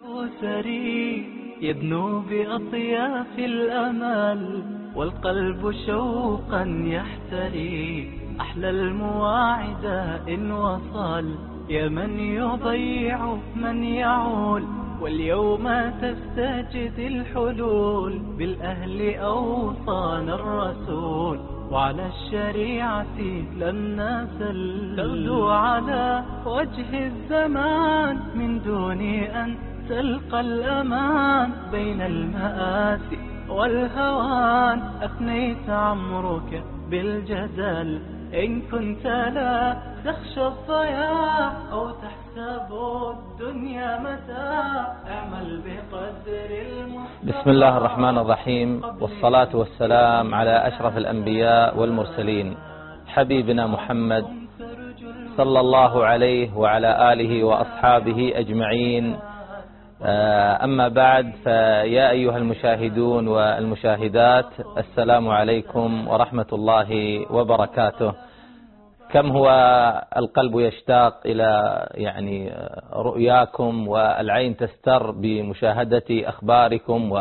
سري يدنو بأطياف الأمل والقلب شوقا يحتري أحلى المواعد إن وصل يا من يضيع من يعول واليوم تستجد الحلول بالأهل أوصانا الرسول وعلى الشريعة لم نزل تغدو على وجه الزمان من دون أن تلقى الأمان بين المآسي والهوان أفنيت عمرك بالجدل إن كنت لا تخشى الضياع أو تحسب الدنيا متاع اعمل بقدر بسم الله الرحمن الرحيم، والصلاة والسلام على أشرف الأنبياء والمرسلين حبيبنا محمد صلى الله عليه وعلى آله وأصحابه أجمعين. أما بعد، فيا أيها المشاهدون والمشاهدات، السلام عليكم ورحمة الله وبركاته. كم هو القلب يشتاق إلى رؤياكم، والعين تستر بمشاهدة أخباركم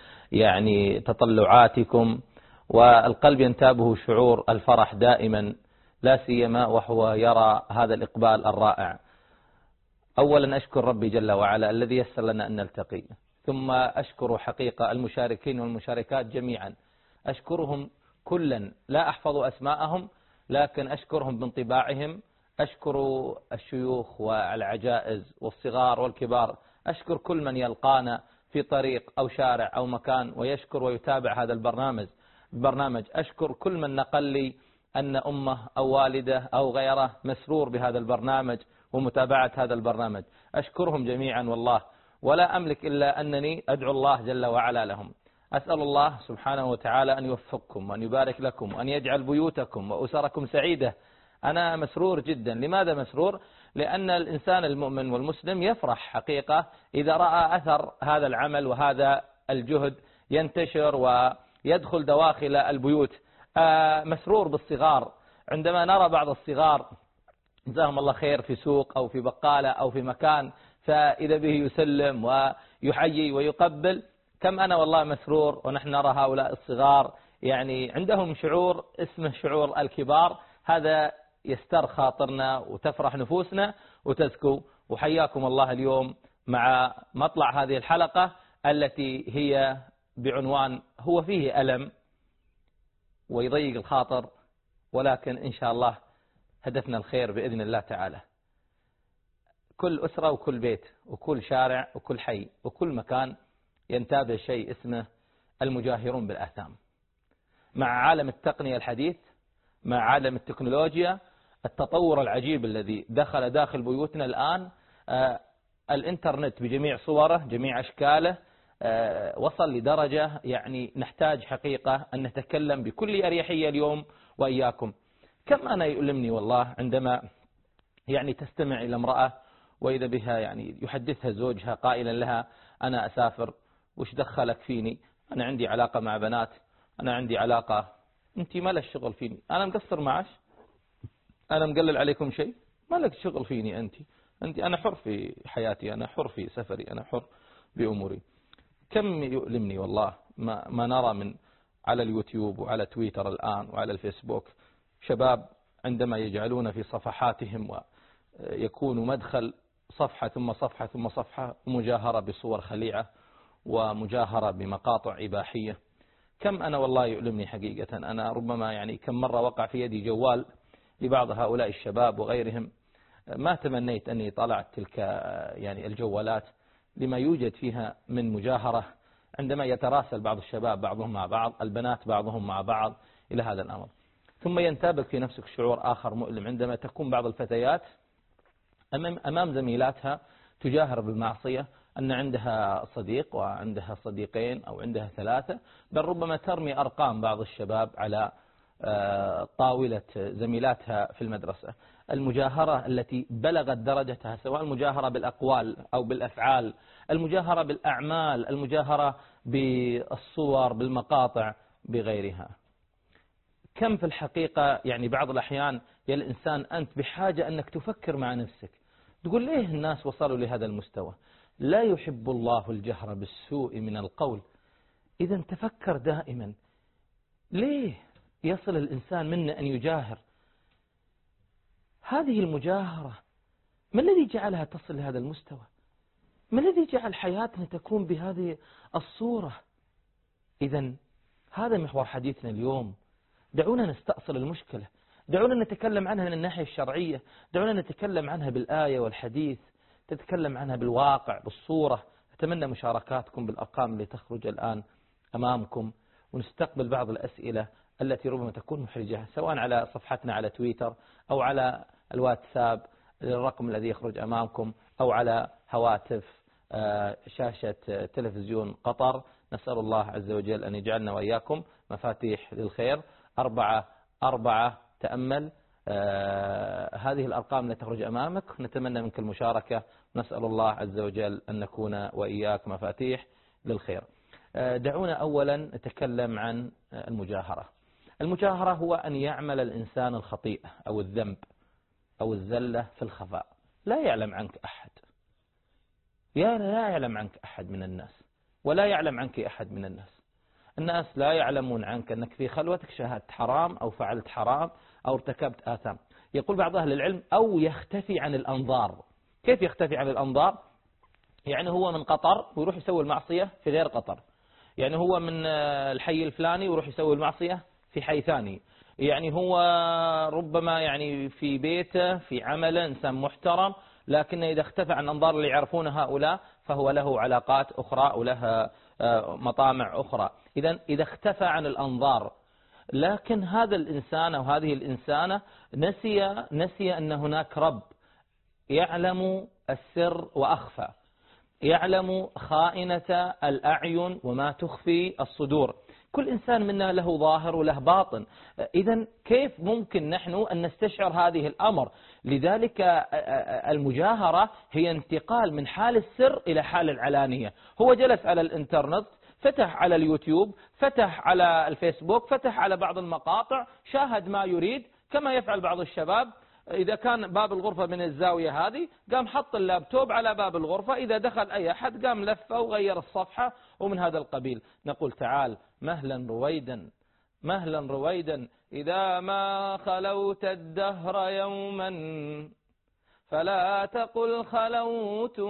تطلعاتكم، والقلب ينتابه شعور الفرح دائما، لا سيما وهو يرى هذا الإقبال الرائع. أولا أشكر ربي جل وعلا الذي يسر لنا أن نلتقي، ثم أشكر حقيقة المشاركين والمشاركات جميعا، أشكرهم كلا، لا أحفظ أسماءهم لكن أشكرهم بانطباعهم. أشكر الشيوخ والعجائز والصغار والكبار، أشكر كل من يلقانا في طريق أو شارع أو مكان ويشكر ويتابع هذا البرنامج. أشكر كل من نقل لي أن أمه أو والده أو غيره مسرور بهذا البرنامج ومتابعة هذا البرنامج. أشكرهم جميعا والله، ولا أملك إلا أنني أدعو الله جل وعلا لهم. أسأل الله سبحانه وتعالى أن يوفقكم وأن يبارك لكم وأن يجعل بيوتكم وأسركم سعيدة. أنا مسرور جدا. لماذا مسرور؟ لأن الإنسان المؤمن والمسلم يفرح حقيقة إذا رأى أثر هذا العمل وهذا الجهد ينتشر ويدخل دواخل البيوت. مسرور بالصغار، عندما نرى بعض الصغار جزاهم الله خير في سوق أو في بقالة أو في مكان، فإذا به يسلم ويحيي ويقبل، كم أنا والله مسرور ونحن نرى هؤلاء الصغار عندهم شعور اسمه شعور الكبار. هذا يستر خاطرنا وتفرح نفوسنا وتزكو. وحياكم الله اليوم مع مطلع هذه الحلقة التي هي بعنوان هو فيه ألم ويضيق الخاطر، ولكن إن شاء الله هدفنا الخير بإذن الله تعالى. كل أسرة وكل بيت وكل شارع وكل حي وكل مكان ينتابه شيء اسمه المجاهرون بالآثام. مع عالم التقنية الحديث، مع عالم التكنولوجيا، التطور العجيب الذي دخل داخل بيوتنا الآن، الإنترنت بجميع صوره جميع أشكاله وصل لدرجة نحتاج حقيقة أن نتكلم بكل أريحية اليوم وإياكم. كم أنا يؤلمني والله عندما تستمع إلى امرأة وإذا بها يحدثها زوجها قائلا لها أنا أسافر، وش دخلك فيني؟ أنا عندي علاقة مع بنات، أنا عندي علاقة، أنت ما لك شغل فيني، أنا مقصر معش، أنا مقلل عليكم شيء، ما لك شغل فيني أنت، أنا حر في حياتي، أنا حر في سفري، أنا حر بأموري. كم يؤلمني والله ما نرى من على اليوتيوب وعلى تويتر الآن وعلى الفيسبوك شباب عندما يجعلون في صفحاتهم ويكون مدخل صفحة ثم صفحة ثم صفحة مجاهرة بصور خليعة ومجاهرة بمقاطع إباحية. كم أنا والله يؤلمني حقيقة. أنا ربما كم مرة وقع في يدي جوال لبعض هؤلاء الشباب وغيرهم، ما تمنيت أني طلعت تلك الجوالات لما يوجد فيها من مجاهرة، عندما يتراسل بعض الشباب بعضهم مع بعض، البنات بعضهم مع بعض إلى هذا الأمر. ثم ينتابك في نفسك شعور آخر مؤلم عندما تكون بعض الفتيات أمام زميلاتها تجاهر بالمعصية، أن عندها صديق وعندها صديقين أو عندها ثلاثة، بل ربما ترمي أرقام بعض الشباب على طاولة زميلاتها في المدرسة. المجاهرة التي بلغت درجتها، سواء المجاهرة بالأقوال أو بالأفعال، المجاهرة بالأعمال، المجاهرة بالصور، بالمقاطع، بغيرها. كم في الحقيقة بعض الأحيان يا الإنسان أنت بحاجة أنك تفكر مع نفسك، تقول ليه الناس وصلوا لهذا المستوى؟ لا يحب الله الجهر بالسوء من القول. إذا تفكر دائما، ليه يصل الإنسان منا أن يجاهر؟ هذه المجاهرة ما الذي جعلها تصل لهذا المستوى؟ ما الذي جعل حياتنا تكون بهذه الصورة؟ إذا هذا محور حديثنا اليوم. دعونا نستأصل المشكلة، دعونا نتكلم عنها من الناحية الشرعية، دعونا نتكلم عنها بالآية والحديث، تتكلم عنها بالواقع بالصورة. أتمنى مشاركاتكم بالأرقام اللي تخرج الآن أمامكم، ونستقبل بعض الأسئلة التي ربما تكون محرجة، سواء على صفحتنا على تويتر أو على الواتساب الرقم الذي يخرج أمامكم، أو على هواتف شاشة تلفزيون قطر. نسأل الله عز وجل أن يجعلنا وإياكم مفاتيح للخير. 44 تأمل هذه الأرقام التي تخرج أمامك. نتمنى منك المشاركة، نسأل الله عز وجل أن نكون وإياك مفاتيح للخير. دعونا أولا نتكلم عن المجاهرة. المجاهرة هو أن يعمل الإنسان الخطيئة أو الذنب أو الزلة في الخفاء، لا يعلم عنك أحد، لا يعلم عنك أحد من الناس، ولا يعلم عنك أحد من الناس. الناس لا يعلمون عنك أنك في خلوتك شاهدت حرام أو فعلت حرام أو ارتكبت آثام. يقول بعض أهل العلم أو يختفي عن الأنظار. كيف يختفي عن الأنظار؟ يعني هو من قطر ويروح يسوي المعصية في غير قطر، يعني هو من الحي الفلاني ويروح يسوي المعصية في حي ثاني، يعني هو ربما يعني في بيته في عمله إنسان محترم، لكن إذا اختفى عن أنظار اللي يعرفون هؤلاء فهو له علاقات أخرى ولها مطامع أخرى. إذا اختفى عن الأنظار، لكن هذا الإنسان أو هذه الإنسانة نسي أن هناك رب يعلم السر وأخفى، يعلم خائنة الأعين وما تخفي الصدور. كل إنسان منا له ظاهر وله باطن. إذن كيف ممكن نحن أن نستشعر هذه الأمر؟ لذلك المجاهرة هي انتقال من حال السر إلى حال العلانية. هو جلس على الإنترنت، فتح على اليوتيوب، فتح على الفيسبوك، فتح على بعض المقاطع، شاهد ما يريد، كما يفعل بعض الشباب. إذا كان باب الغرفة من الزاوية هذه قام حط اللابتوب على باب الغرفة، إذا دخل أي أحد قام لفه وغير الصفحة ومن هذا القبيل. نقول تعال مهلا رويدا مهلا رويدا، إذا ما خلوت الدهر يوما فلا تقل خلوت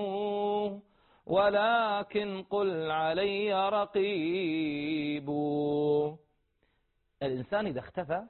ولكن قل علي رقيب. الإنسان إذا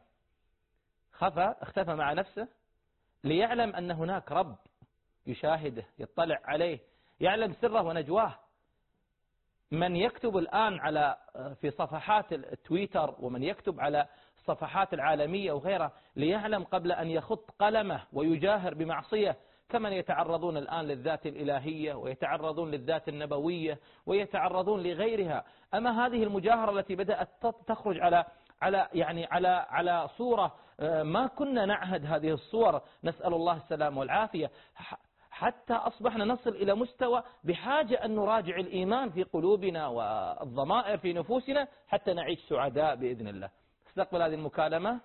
اختفى مع نفسه ليعلم أن هناك رب يشاهده يطلع عليه يعلم سره ونجواه. من يكتب الآن في صفحات التويتر ومن يكتب على الصفحات العالمية وغيرها ليعلم قبل أن يخط قلمه ويجاهر بمعصية، كمن يتعرضون الآن للذات الإلهية ويتعرضون للذات النبوية ويتعرضون لغيرها. أما هذه المجاهرة التي بدأت تخرج على صورة ما كنا نعهد هذه الصور، نسأل الله السلامة والعافية، حتى أصبحنا نصل إلى مستوى بحاجة أن نراجع الإيمان في قلوبنا والضمائر في نفوسنا حتى نعيش سعداء بإذن الله. استقبل هذه المكالمة.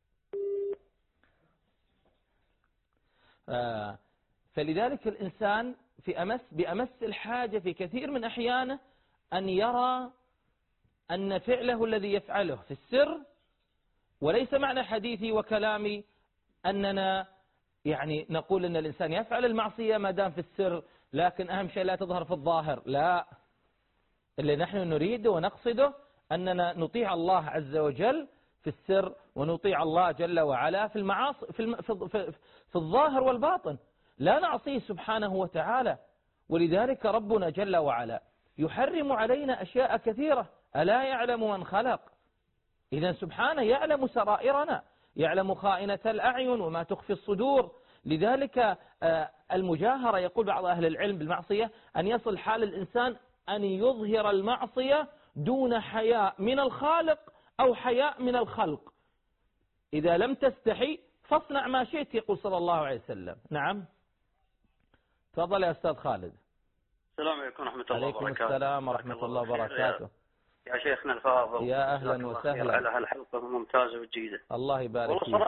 فلذلك الإنسان بأمس الحاجة في كثير من أحيانه أن يرى أن فعله الذي يفعله في السر، وليس معنى حديثي وكلامي أننا يعني نقول أن الإنسان يفعل المعصية ما دام في السر، لكن أهم شيء لا تظهر في الظاهر. لا، اللي نحن نريده ونقصده أننا نطيع الله عز وجل في السر ونطيع الله جل وعلا في المعاصي في الظاهر والباطن، لا نعصيه سبحانه وتعالى. ولذلك ربنا جل وعلا يحرم علينا أشياء كثيرة. ألا يعلم من خلق؟ إذا سبحانه يعلم سرائرنا، يعلم خائنة الأعين وما تخفي الصدور. لذلك المجاهرة يقول بعض أهل العلم بالمعصية أن يصل حال الإنسان أن يظهر المعصية دون حياء من الخالق أو حياء من الخلق. إذا لم تستحي فاصنع ما شئت، يقول صلى الله عليه وسلم. نعم، تفضل يا أستاذ خالد. السلام عليكم ورحمة الله وبركاته. عليكم السلام ورحمة الله وبركاته. يا شيخنا الفاضل، يا أهلا وسهلا على هالحلقة الممتازة والجيدة. الله يبارك فيك.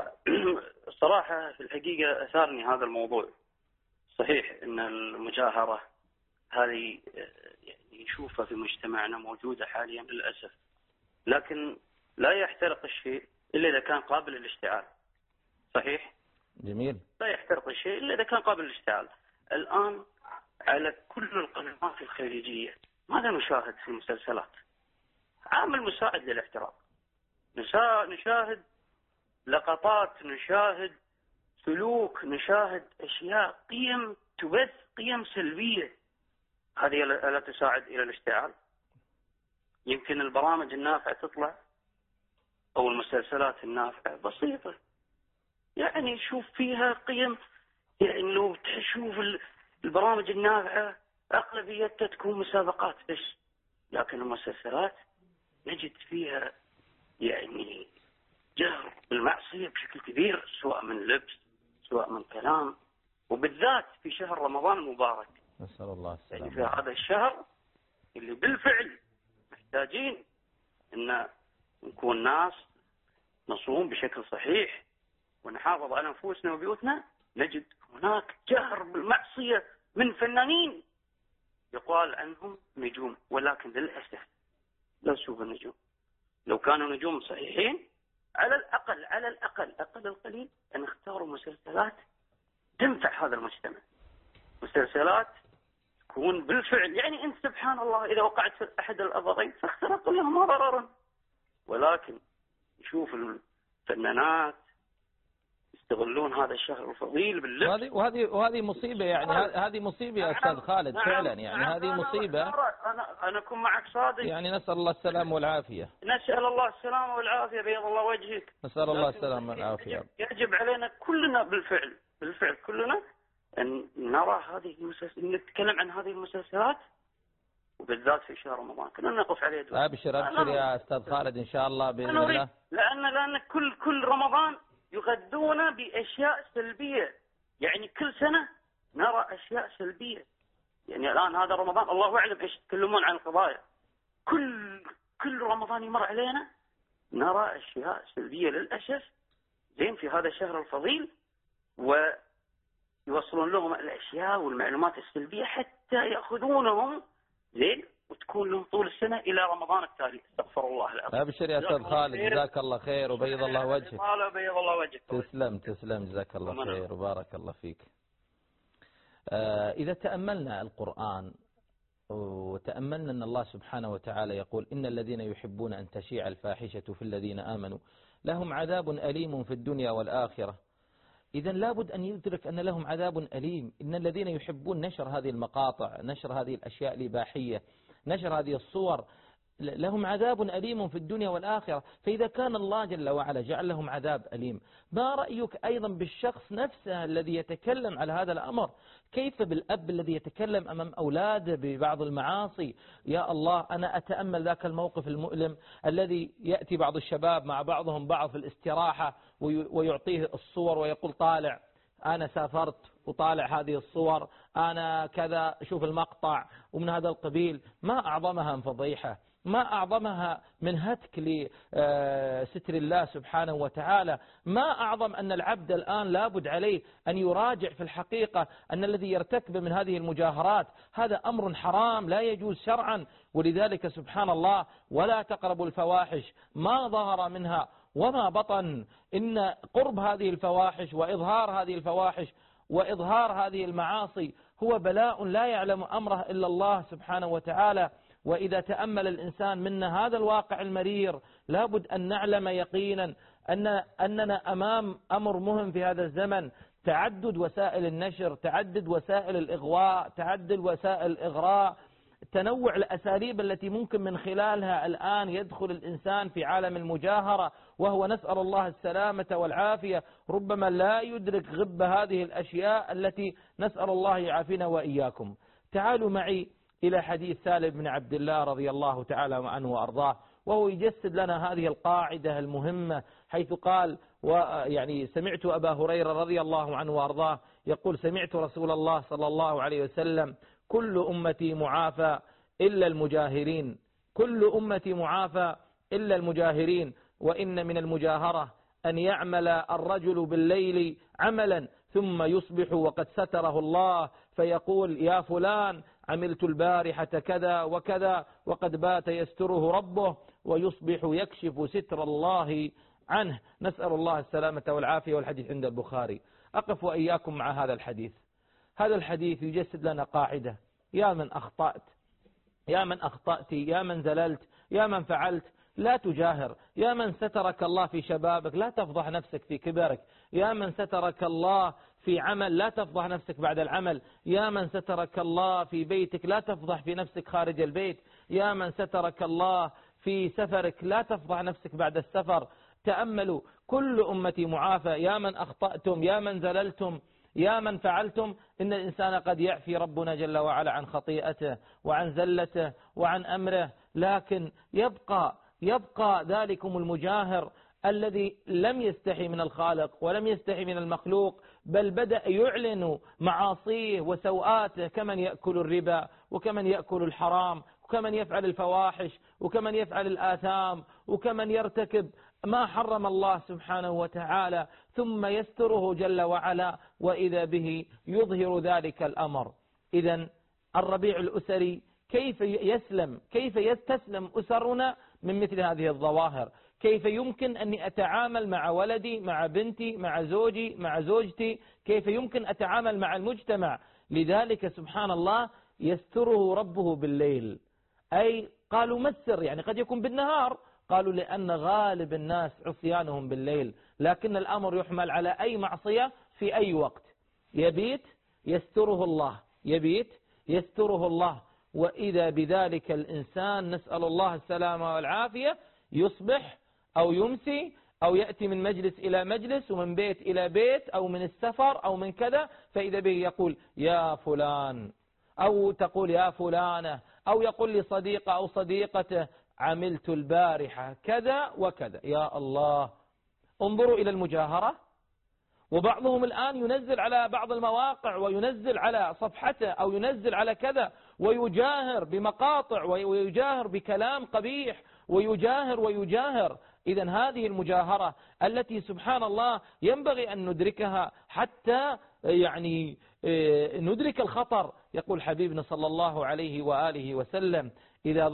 الصراحة في الحقيقة أثارني هذا الموضوع. صحيح أن المجاهرة هذه يعني نشوفها في مجتمعنا موجودة حاليا للأسف. لكن لا يحترق الشيء إلا إذا كان قابل للاشتعال. صحيح؟ جميل. لا يحترق الشيء إلا إذا كان قابل للاشتعال. الآن على كل القنوات الخليجية ماذا نشاهد في المسلسلات؟ عامل مساعد للاحتراق. نشاهد لقطات، نشاهد سلوك، نشاهد أشياء، قيم تبث، قيم سلبية. هذه لا تساعد إلى الاشتعال. يمكن البرامج النافعة تطلع أو المسلسلات النافعة بسيطة، يعني شوف فيها قيم. يعني لو تشوف البرامج النافعة أغلبيتها تكون مسابقات بس، لكن المسلسلات نجد فيها يعني جهر بالمعصية بشكل كبير، سواء من لبس سواء من كلام، وبالذات في شهر رمضان المبارك. نسأل الله السلامة. يعني في هذا الشهر اللي بالفعل محتاجين أن نكون ناس نصوم بشكل صحيح ونحافظ على نفوسنا وبيوتنا، نجد هناك جهر بالمعصية من فنانين يقال عنهم نجوم، ولكن للأسف لا نشوف النجوم. لو كانوا نجوم صحيحين على الأقل أقل القليل أن اختاروا مسلسلات تنفع هذا المجتمع، مسلسلات تكون بالفعل يعني أنت سبحان الله إذا وقعت في أحد الأضرارين فاخترق لهم ضررا. ولكن نشوف الفنانات يستغلون هذا الشهر الفضيل باللبس، وهذه مصيبة. يعني هذه مصيبة يا أستاذ خالد. فعلا يعني هذه مصيبة. أنا أكون معك صادق. يعني نسأل الله السلامة والعافية. نسأل الله السلامة والعافية، بيض الله وجهك. نسأل الله السلامة والعافية. يجب علينا كلنا بالفعل كلنا أن نرى هذه نتكلم عن هذه المسلسلات، وبالذات في شهر رمضان كلنا نقف عليه دور. أبشر يا أستاذ خالد إن شاء الله بإذن الله. لأن كل رمضان يغذونا بأشياء سلبية، يعني كل سنة نرى أشياء سلبية. يعني الآن هذا رمضان الله أعلم إيش يتكلمون عن القضايا. كل رمضان يمر علينا نرى أشياء سلبية للأسف. زين في هذا الشهر الفضيل ويوصلون لهم الأشياء والمعلومات السلبية حتى يأخذونهم زين وتكون لهم طول السنة إلى رمضان التالي. استغفر الله العظيم. أبشر يا أستاذ خالد، جزاك الله خير وبيض الله وجهك. بيض الله وجهك. تسلم جزاك الله خير وبارك الله فيك. إذا تأملنا القرآن وتأملنا أن الله سبحانه وتعالى يقول إن الذين يحبون أن تشيع الفاحشة في الذين آمنوا لهم عذاب أليم في الدنيا والآخرة. إذا لابد أن يدرك أن لهم عذاب أليم. إن الذين يحبون نشر هذه المقاطع، نشر هذه الأشياء الإباحية، نشر هذه الصور، لهم عذاب أليم في الدنيا والآخرة. فإذا كان الله جل وعلا جعل لهم عذاب أليم، ما رأيك أيضا بالشخص نفسه الذي يتكلم على هذا الأمر؟ كيف بالأب الذي يتكلم أمام أولاده ببعض المعاصي؟ يا الله، أنا أتأمل ذاك الموقف المؤلم الذي يأتي بعض الشباب مع بعضهم بعض في الاستراحة ويعطيه الصور ويقول طالع أنا سافرت وطالع هذه الصور، أنا كذا، شوف المقطع ومن هذا القبيل. ما أعظمها من فضيحة، ما أعظمها من هتك لستر الله سبحانه وتعالى. ما أعظم أن العبد الآن لابد عليه أن يراجع في الحقيقة أن الذي يرتكب من هذه المجاهرات هذا أمر حرام لا يجوز شرعا. ولذلك سبحان الله ولا تقربوا الفواحش ما ظهر منها وما بطن. إن قرب هذه الفواحش وإظهار هذه الفواحش وإظهار هذه المعاصي هو بلاء لا يعلم أمره إلا الله سبحانه وتعالى. وإذا تأمل الإنسان منا هذا الواقع المرير لابد أن نعلم يقينا أننا أمام أمر مهم في هذا الزمن. تعدد وسائل النشر، تعدد وسائل الإغواء، تعدد وسائل الإغراء، تنوع الأساليب التي ممكن من خلالها الآن يدخل الإنسان في عالم المجاهرة، وهو نسأل الله السلامة والعافية ربما لا يدرك غب هذه الأشياء التي نسأل الله يعافينا وإياكم. تعالوا معي إلى حديث سالم بن عبد الله رضي الله تعالى عنه وأرضاه، وهو يجسد لنا هذه القاعدة المهمة، حيث قال يعني سمعت أبا هريرة رضي الله عنه وأرضاه يقول سمعت رسول الله صلى الله عليه وسلم كل أمتي معافى إلا المجاهرين، كل أمتي معافى إلا المجاهرين، وإن من المجاهرة أن يعمل الرجل بالليل عملا ثم يصبح وقد ستره الله فيقول يا فلان عملت البارحة كذا وكذا، وقد بات يستره ربه ويصبح يكشف ستر الله عنه. نسأل الله السلامة والعافية. والحديث عند البخاري. أقف وإياكم مع هذا الحديث. هذا الحديث يجسد لنا قاعدة: يا من أخطأت، يا من أخطأت، يا من زللت، يا من فعلت، لا تجاهر. يا من سترك الله في شبابك، لا تفضح نفسك في كبرك. يا من سترك الله في عمل، لا تفضح نفسك بعد العمل. يا من سترك الله في بيتك، لا تفضح في نفسك خارج البيت. يا من سترك الله في سفرك، لا تفضح نفسك بعد السفر. تأملوا، كل أمتي معافى. يا من أخطأتم، يا من زللتم، يا من فعلتم. إن الإنسان قد يعفي ربنا جل وعلا عن خطيئته وعن زلته وعن أمره، لكن يبقى ذلكم المجاهر الذي لم يستحي من الخالق ولم يستحي من المخلوق، بل بدأ يعلن معاصيه وسوآته، كمن يأكل الربا وكمن يأكل الحرام وكمن يفعل الفواحش وكمن يفعل الآثام وكمن يرتكب ما حرم الله سبحانه وتعالى، ثم يستره جل وعلا، وإذا به يظهر ذلك الأمر. إذن الربيع الأسري كيف يسلم، كيف يستسلم أسرنا من مثل هذه الظواهر؟ كيف يمكن أني أتعامل مع ولدي، مع بنتي، مع زوجي، مع زوجتي؟ كيف يمكن أتعامل مع المجتمع؟ لذلك سبحان الله يستره ربه بالليل. أي قالوا ما السر؟ يعني قد يكون بالنهار. قالوا لأن غالب الناس عصيانهم بالليل، لكن الأمر يحمل على أي معصية في أي وقت. يبيت يستره الله، يبيت يستره الله، وإذا بذلك الإنسان نسأل الله السلامة والعافية يصبح أو يمسي أو يأتي من مجلس إلى مجلس ومن بيت إلى بيت أو من السفر أو من كذا، فإذا به يقول يا فلان، أو تقول يا فلانة، أو يقول لصديقة أو صديقته عملت البارحة كذا وكذا. يا الله، انظروا إلى المجاهرة. وبعضهم الآن ينزل على بعض المواقع وينزل على صفحته أو ينزل على كذا ويجاهر بمقاطع ويجاهر بكلام قبيح ويجاهر. إذن هذه المجاهرة التي سبحان الله ينبغي أن ندركها حتى يعني ندرك الخطر. يقول حبيبنا صلى الله عليه وآله وسلم إذا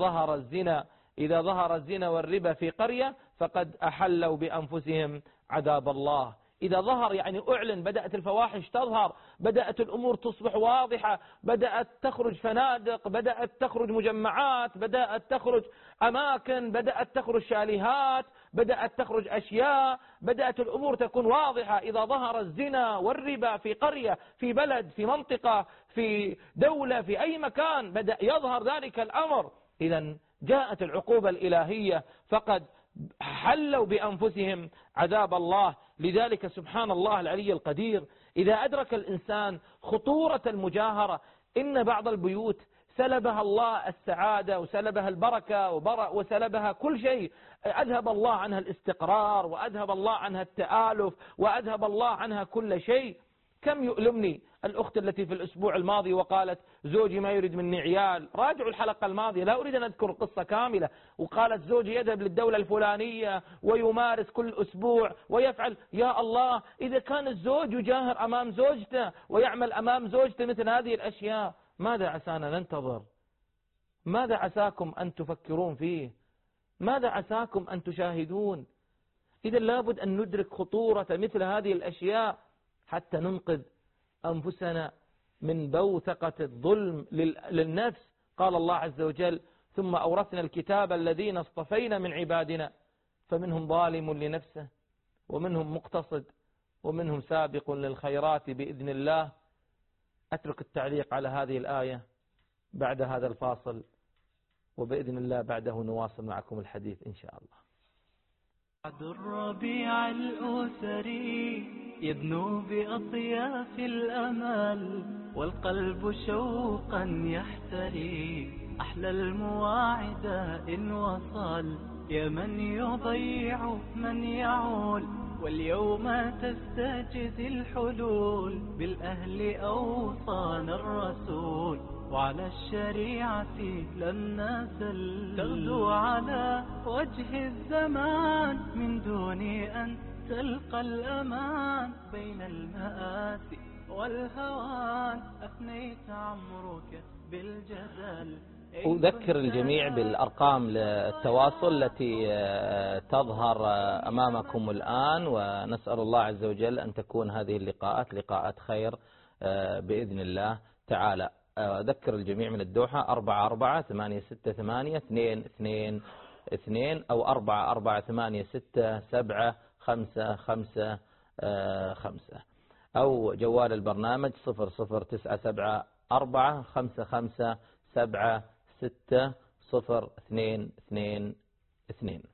ظهر الزنا والربا في قرية فقد أحلوا بأنفسهم عذاب الله. إذا ظهر يعني أعلن، بدأت الفواحش تظهر، بدأت الأمور تصبح واضحة، بدأت تخرج فنادق، بدأت تخرج مجمعات، بدأت تخرج أماكن، بدأت تخرج شاليهات، بدأت تخرج أشياء، بدأت الأمور تكون واضحة. إذا ظهر الزنا والربا في قرية، في بلد، في منطقة، في دولة، في أي مكان، بدأ يظهر ذلك الأمر، إذن جاءت العقوبة الإلهية، فقد حلوا بأنفسهم عذاب الله. لذلك سبحان الله العلي القدير إذا أدرك الإنسان خطورة المجاهرة، إن بعض البيوت سلبها الله السعادة وسلبها البركة وسلبها كل شيء. أذهب الله عنها الاستقرار، وأذهب الله عنها التآلف، وأذهب الله عنها كل شيء. كم يؤلمني الأخت التي في الأسبوع الماضي وقالت زوجي ما يريد مني عيال. راجعوا الحلقة الماضية، لا أريد أن أذكر القصة كاملة. وقالت زوجي يذهب للدولة الفلانية ويمارس كل أسبوع ويفعل. يا الله، إذا كان الزوج يجاهر أمام زوجته ويعمل أمام زوجته مثل هذه الأشياء، ماذا عسانا ننتظر؟ ماذا عساكم أن تفكرون فيه؟ ماذا عساكم أن تشاهدون؟ إذا لابد أن ندرك خطورة مثل هذه الأشياء حتى ننقذ أنفسنا من بوثقة الظلم للنفس. قال الله عز وجل ثم أورثنا الكتاب الذين اصطفينا من عبادنا فمنهم ظالم لنفسه ومنهم مقتصد ومنهم سابق للخيرات بإذن الله. أترك التعليق على هذه الآية بعد هذا الفاصل، وبإذن الله بعده نواصل معكم الحديث إن شاء الله. بعد الربيع الأسري يدنو بأطياف الأمل، والقلب شوقا يحتري أحلى المواعد إن وصل. يا من يضيع من يعول، واليوم تستجدي الحلول. بالأهل أوصانا الرسول، وعلى الشريعة لن نزل. تغدو على وجه الزمان من دون أن تلقى الأمان. بين المآسي والهوان أفنيت عمرك بالجدل. أذكر الجميع بالأرقام للتواصل التي تظهر أمامكم الآن، ونسأل الله عز وجل أن تكون هذه اللقاءات لقاءات خير بإذن الله تعالى. أذكر الجميع من الدوحة 44-868-222 أو 44-867-555 أو جوال البرنامج 00974-557-60222.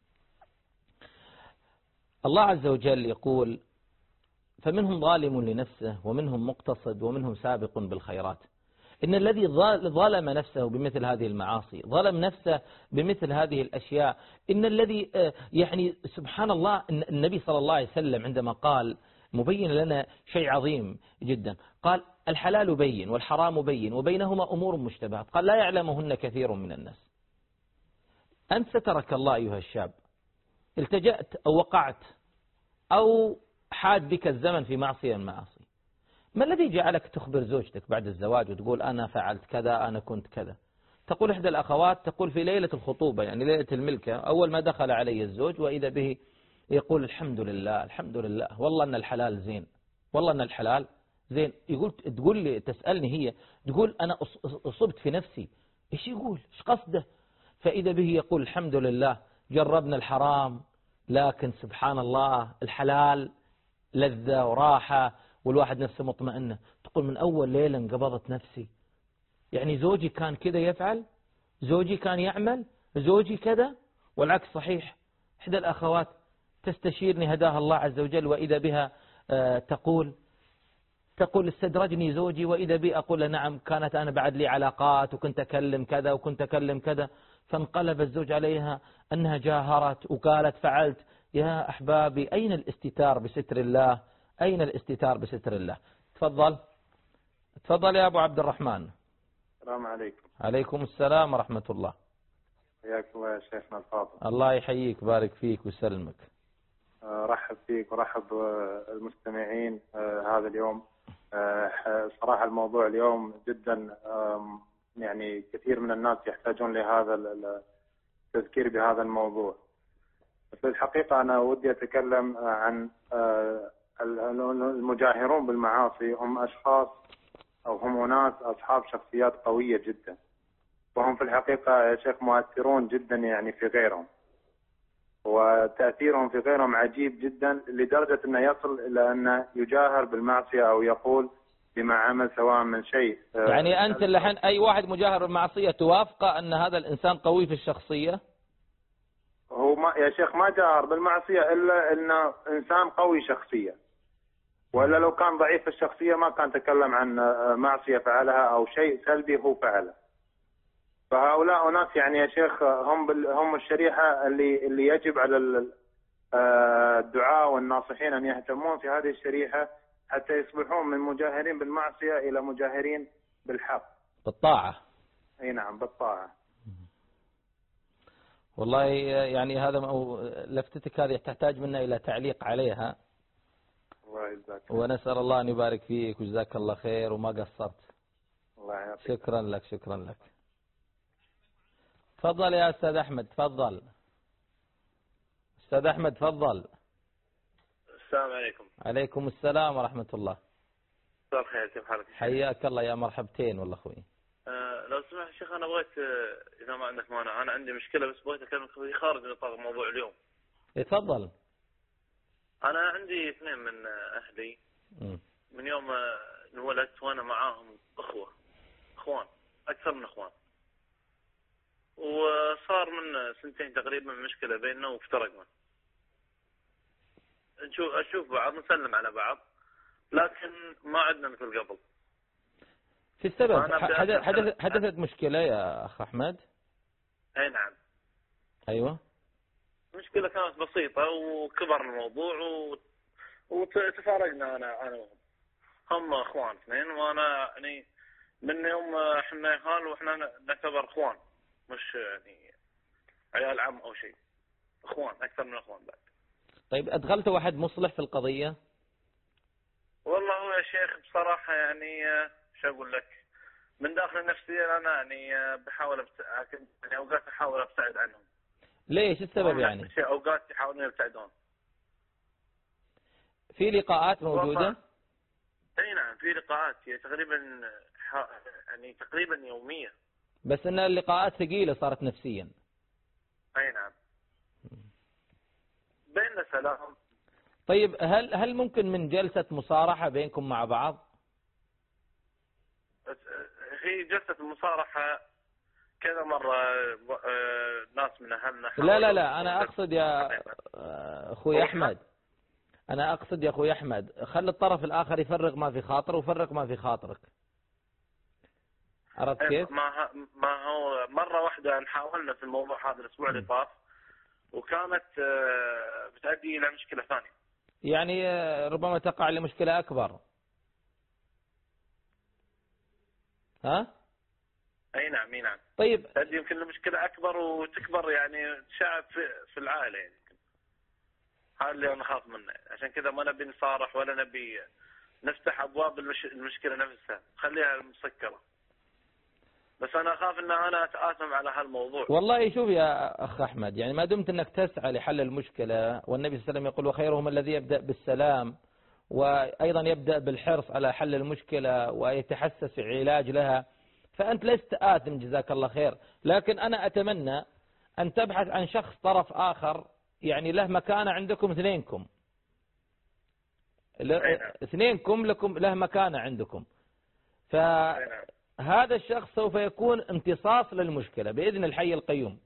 الله عز وجل يقول: فمنهم ظالم لنفسه ومنهم مقتصد ومنهم سابق بالخيرات. إن الذي ظلم نفسه بمثل هذه المعاصي، ظلم نفسه بمثل هذه الأشياء، إن الذي يعني سبحان الله، النبي صلى الله عليه وسلم عندما قال مبين لنا شيء عظيم جدا، قال: الحلال بين والحرام بين وبينهما أمور مشتبهات، قال: لا يعلمهن كثير من الناس. أنت سترك الله أيها الشاب، التجأت أو وقعت أو حاد بك الزمن في معصية من المعاصي، ما الذي جعلك تخبر زوجتك بعد الزواج وتقول أنا فعلت كذا، أنا كنت كذا؟ تقول إحدى الأخوات، تقول في ليلة الخطوبة، يعني ليلة الملكة، أول ما دخل علي الزوج وإذا به يقول: الحمد لله الحمد لله، والله أن الحلال زين، والله أن الحلال زين. تقول لي، تسألني هي، تقول أنا أصبت في نفسي، إيش يقول؟ إيش قصده؟ فإذا به يقول: الحمد لله جربنا الحرام، لكن سبحان الله الحلال لذة وراحة والواحد نفسه مطمئنة. تقول: من أول ليلة انقبضت نفسي، يعني زوجي كان كذا يفعل، زوجي كان يعمل، زوجي كذا. والعكس صحيح. إحدى الأخوات تستشيرني هداها الله عز وجل، وإذا بها تقول استدرجني زوجي، وإذا بي أقول: نعم كانت أنا بعد لي علاقات وكنت أكلم كذا وكنت أكلم كذا. فانقلب الزوج عليها أنها جاهرت وقالت فعلت. يا أحبابي، أين الاستتار بستر الله؟ أين الاستتار بستر الله؟ تفضل يا أبو عبد الرحمن. السلام عليكم. عليكم السلام ورحمة الله. حياك الله يا شيخنا الفاضل. الله يحييك، بارك فيك ويسلمك. رحب فيك ورحب المستمعين. هذا اليوم صراحة الموضوع اليوم جدا، يعني كثير من الناس يحتاجون لهذا التذكير بهذا الموضوع. بس الحقيقة أنا ودي أتكلم عن المجاهرون بالمعاصي. هم أشخاص أو هم أناس أصحاب شخصيات قوية جدا، وهم في الحقيقة يا شيخ مؤثرون جدا يعني في غيرهم، وتأثيرهم في غيرهم عجيب جدا، لدرجة أنه يصل إلى أنه يجاهر بالمعصية أو يقول بما عمل سواء من شيء. يعني أنت الحين أي واحد مجاهر بالمعصية توافق أن هذا الإنسان قوي في الشخصية؟ هو ما يا شيخ ما جاهر بالمعصية إلا أنه إنسان قوي شخصية، وإلا لو كان ضعيف الشخصية ما كان تكلم عن معصية فعلها أو شيء سلبي هو فعله. فهؤلاء ناس يعني يا شيخ هم الشريحة اللي يجب على الدعاء والناصحين أن يهتمون في هذه الشريحة حتى يصبحون من مجاهرين بالمعصية إلى مجاهرين بالحق، بالطاعة. أي نعم، بالطاعة. والله يعني هذا لفتتك هذه تحتاج منا إلى تعليق عليها. الله يجزاك. ونسأل الله أن يبارك فيك وجزاك الله خير وما قصرت. الله يعطيك. شكرا لك، شكرا لك. تفضل يا أستاذ أحمد، تفضل. أستاذ أحمد تفضل. السلام عليكم. عليكم السلام ورحمة الله. مساء الخير، كيف حالك؟ حياك الله، يا مرحبتين والله أخوي. لو سمحت شيخ، أنا بغيت إذا ما عندك مانع، أنا عندي مشكلة بس بغيت أكلمك في خارج نطاق موضوع اليوم. تفضل. أنا عندي اثنين من أهلي من يوم انولدت وأنا معاهم إخوان أكثر من إخوان، وصار من سنتين تقريبا مشكلة بيننا وافترقنا. أشوف بعض، نسلم على بعض، لكن ما عدنا مثل قبل. في السبب حدثت مشكلة يا أخ أحمد؟ أي نعم. أيوة. مشكلة كانت بسيطة وكبر الموضوع وتفارقنا أنا وهم. هم إخوان اثنين، وأنا يعني من يوم احنا خال وإحنا نعتبر إخوان، مش يعني عيال عم أو شيء، إخوان أكثر من إخوان بعد. طيب أدخلت واحد مصلح في القضية؟ والله يا شيخ بصراحة يعني شو أقول لك، من داخل نفسيا أنا يعني بحاول يعني أوقات أحاول أبتعد عنهم. ليش السبب يعني؟ أوقات يحاولون يبتعدون. في لقاءات موجودة؟ أي نعم في لقاءات هي تقريبا يعني تقريبا يومية. بس إن اللقاءات ثقيلة صارت نفسيا. أي نعم. بيننا سلام. طيب هل ممكن من جلسة مصارحة بينكم مع بعض؟ في جلسة المصارحة كذا مرة ناس من أهلنا. لا أنا أقصد يا أخوي أحمد، أنا أقصد يا أخوي أحمد خلي الطرف الآخر يفرغ ما في خاطره وفرغ ما في خاطرك. عرفت كيف؟ ما هو مرة واحدة حاولنا في الموضوع هذا الأسبوع اللي طاف وكانت بتؤدي إلى مشكلة ثانية. يعني ربما تقع لمشكلة أكبر. ها؟ أي نعم أي نعم. طيب تؤدي يمكن لمشكلة أكبر وتكبر يعني تشعب في العائلة يعني. هذا اللي أنا خاف منه، عشان كذا ما نبي نصارح ولا نبي نفتح أبواب المشكلة نفسها، خليها مسكرة. بس أنا أخاف أن أنا أتآثم على هالموضوع. والله شوف يا أخ أحمد، يعني ما دمت أنك تسعى لحل المشكلة، والنبي صلى الله عليه وسلم يقول وخيرهم الذي يبدأ بالسلام، وأيضا يبدأ بالحرص على حل المشكلة ويتحسس علاج لها، فأنت لست آثم جزاك الله خير. لكن أنا أتمنى أن تبحث عن شخص طرف آخر يعني له مكانة عندكم اثنينكم، اثنينكم لكم له مكانة عندكم، فهذا الشخص سوف يكون امتصاص للمشكلة بإذن الحي القيوم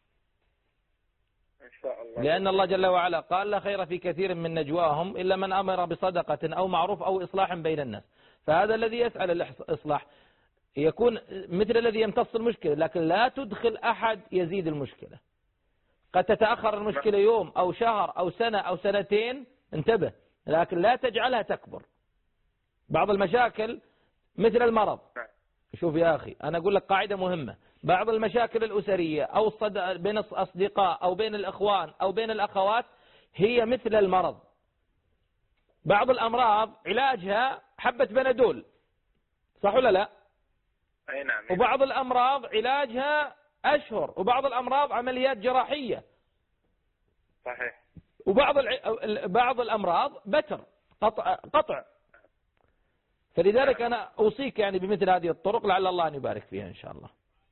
إن شاء الله. لأن الله جل وعلا قال لا خير في كثير من نجواهم إلا من أمر بصدقة أو معروف أو إصلاح بين الناس. فهذا الذي يسعى للإصلاح يكون مثل الذي يمتص المشكلة، لكن لا تدخل أحد يزيد المشكلة. قد تتأخر المشكلة يوم أو شهر أو سنة أو سنتين، انتبه، لكن لا تجعلها تكبر. بعض المشاكل مثل المرض. شوف يا أخي أنا أقول لك قاعدة مهمة، بعض المشاكل الأسرية أو بين الأصدقاء أو بين الإخوان أو بين الأخوات هي مثل المرض. بعض الأمراض علاجها حبة بنادول، صح ولا لا؟ أي نعم. وبعض الأمراض علاجها أشهر، وبعض الأمراض عمليات جراحية. صحيح. بعض الأمراض بتر قطع. فلذلك أنا أوصيك يعني بمثل هذه الطرق، لعل الله أن يبارك فيها إن شاء الله.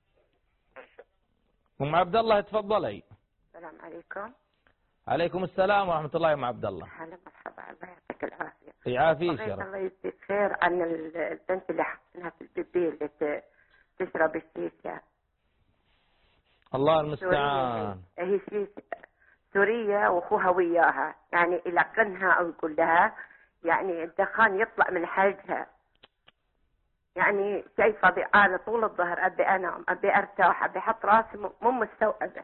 أم عبد الله تفضلي. السلام عليكم. عليكم السلام ورحمة الله يا أم عبد الله. هلا مرحبا، الله يعطيك العافية. يعافيك يا رب. الله يجزيك خير عن البنت اللي حاطينها في البيبي اللي تشرب الشيشة. الله المستعان. هي سورية واخوها وياها، يعني يلقنها او يقول لها يعني الدخان يطلع من حلقها، يعني شايفة بقالة طول الظهر، ابي انام، ابي ارتاح، ابي احط راسي مو مستوعبة.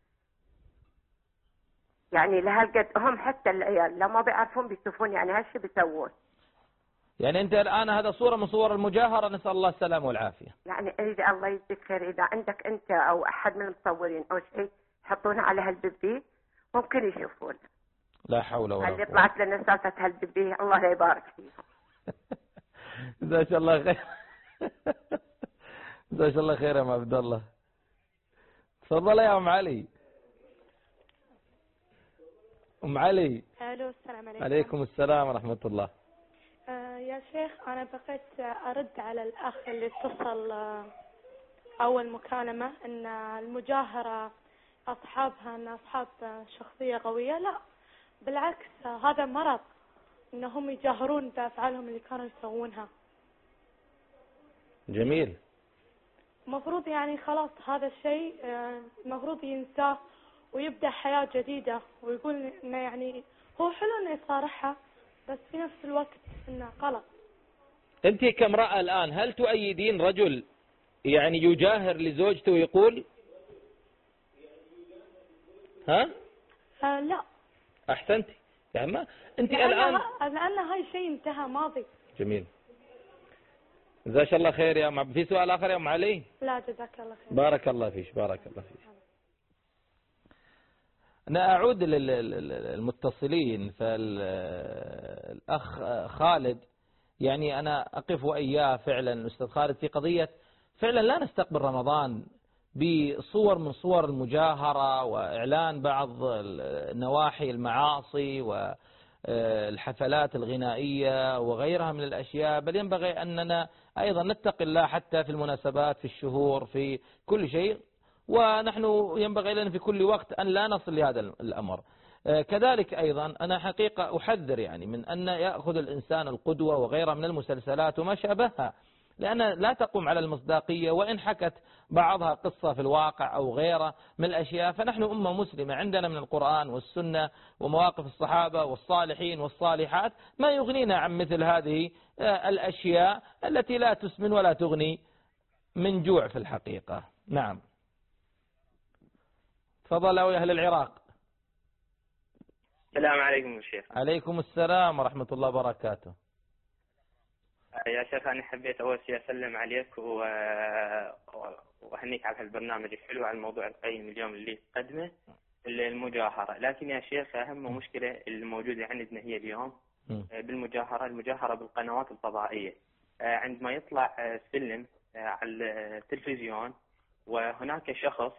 يعني لهالقد هم حتى العيال لما بيعرفون بيشوفون يعني هالشي بيسوون. يعني انت الان هذا صورة من صور المجاهرة، نسأل الله السلامة والعافية. يعني اذا الله يجزيك خير، اذا عندك انت او احد من المصورين او شيء يحطونها على هالبيبي ممكن يشوفون. لا حول ولا قوة. اللي طلعت لنا سالفة هالبيبي الله لا يبارك فيهم. جزاك الله خير. جزاك الله خير يا ام عبد الله. تفضل يا ام علي. ام علي. الو السلام عليكم. عليكم السلام ورحمة الله. يا شيخ أنا بغيت أرد على الأخ اللي اتصل أول مكالمة أن المجاهرة أصحابها أن أصحاب شخصية قوية. لا بالعكس، هذا مرض أنهم يجاهرون بأفعالهم اللي كانوا يسوونها. جميل. مفروض يعني خلاص هذا الشيء مفروض ينساه ويبدأ حياة جديدة، ويقول إنه يعني هو حلو إنه يصارحها بس في نفس الوقت إنه غلط. أنت كامرأة الآن هل تؤيدين رجل يعني يجاهر لزوجته ويقول ها؟ لا. أحسنتي. يعني ما أنت الآن لأن هاي شيء انتهى ماضي. جميل. جزاك الله خير يا في سؤال آخر يا أم علي؟ لا جزاك الله خير. بارك الله فيك. بارك الله فيك. أنا أعود للمتصلين. فالأخ خالد يعني أنا أقف وإياه فعلا الأستاذ خالد في قضية فعلا لا نستقبل رمضان بصور من صور المجاهرة وإعلان بعض نواحي المعاصي والحفلات الغنائية وغيرها من الأشياء، بل ينبغي أننا أيضا نتقي الله حتى في المناسبات، في الشهور، في كل شيء، ونحن ينبغي لنا في كل وقت أن لا نصل لهذا الأمر. كذلك أيضا أنا حقيقة أحذر يعني من أن يأخذ الإنسان القدوة وغيرها من المسلسلات وما شابهها، لأن لا تقوم على المصداقية، وإن حكت بعضها قصة في الواقع أو غيره من الأشياء، فنحن أمة مسلمة عندنا من القرآن والسنة ومواقف الصحابة والصالحين والصالحات ما يغنينا عن مثل هذه الأشياء التي لا تسمن ولا تغني من جوع في الحقيقة. نعم، تفضلوا يا أهل العراق. السلام عليكم شيخ. عليكم السلام ورحمة الله وبركاته. يا شيخ أنا حبيت أول شيء أسلم عليك وأهنيك على هالبرنامج الحلو، على الموضوع القيم اليوم اللي تقدمه المجاهرة. لكن يا شيخ أهم مشكلة الموجودة عندنا هي اليوم المجاهرة بالقنوات الفضائية. عندما يطلع فيلم على التلفزيون وهناك شخص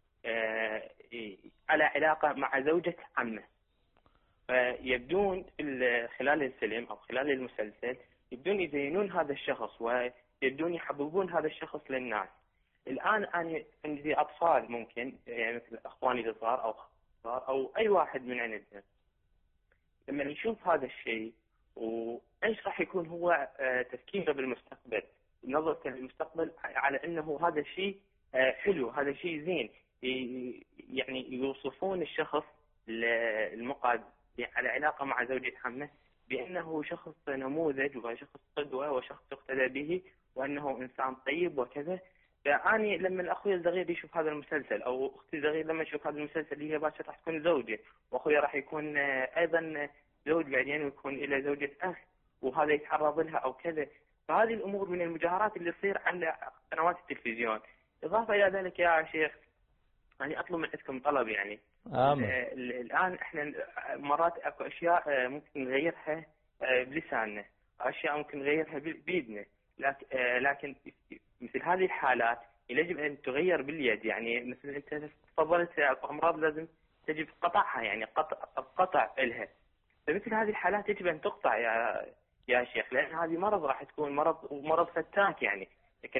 على علاقة مع زوجة عمه، فيبدون خلال الفيلم أو خلال المسلسل يبدون يزينون هذا الشخص ويبدون يحببون هذا الشخص للناس. الآن أنا عندي أطفال ممكن يعني مثل أخواني الصغار أو أي واحد من عندنا، لما يشوف هذا الشيء وإيش راح يكون هو تفكيره بالمستقبل، نظرته للمستقبل على أنه هذا الشيء حلو، هذا شيء زين، يعني يوصفون الشخص المقعد على علاقة مع زوجة عمه بأنه شخص نموذج وشخص قدوة وشخص يقتدى به وأنه إنسان طيب وكذا. فأني لما الأخوي الصغير يشوف هذا المسلسل أو أختي الصغير لما يشوف هذا المسلسل، هي باشا راح تكون زوجة وأخويا راح يكون أيضا زوج بعدين ويكون إلى زوجة أخ وهذا يتعرض لها أو كذا. فهذه الأمور من المجاهرات اللي تصير على قنوات التلفزيون. إضافة إلى ذلك يا شيخ أنا أطلب من عندكم طلب يعني. الآن إحنا مرات أكو أشياء ممكن نغيرها بلساننا، أشياء ممكن نغيرها بيدنا، لكن مثل هذه الحالات يجب أن تغير باليد. يعني مثل أنت تفضلت أكو أمراض لازم تجب قطعها، يعني قطع إلها. فمثل هذه الحالات يجب أن تقطع يا شيخ، لأن هذه مرض راح تكون مرض فتاك يعني. لكن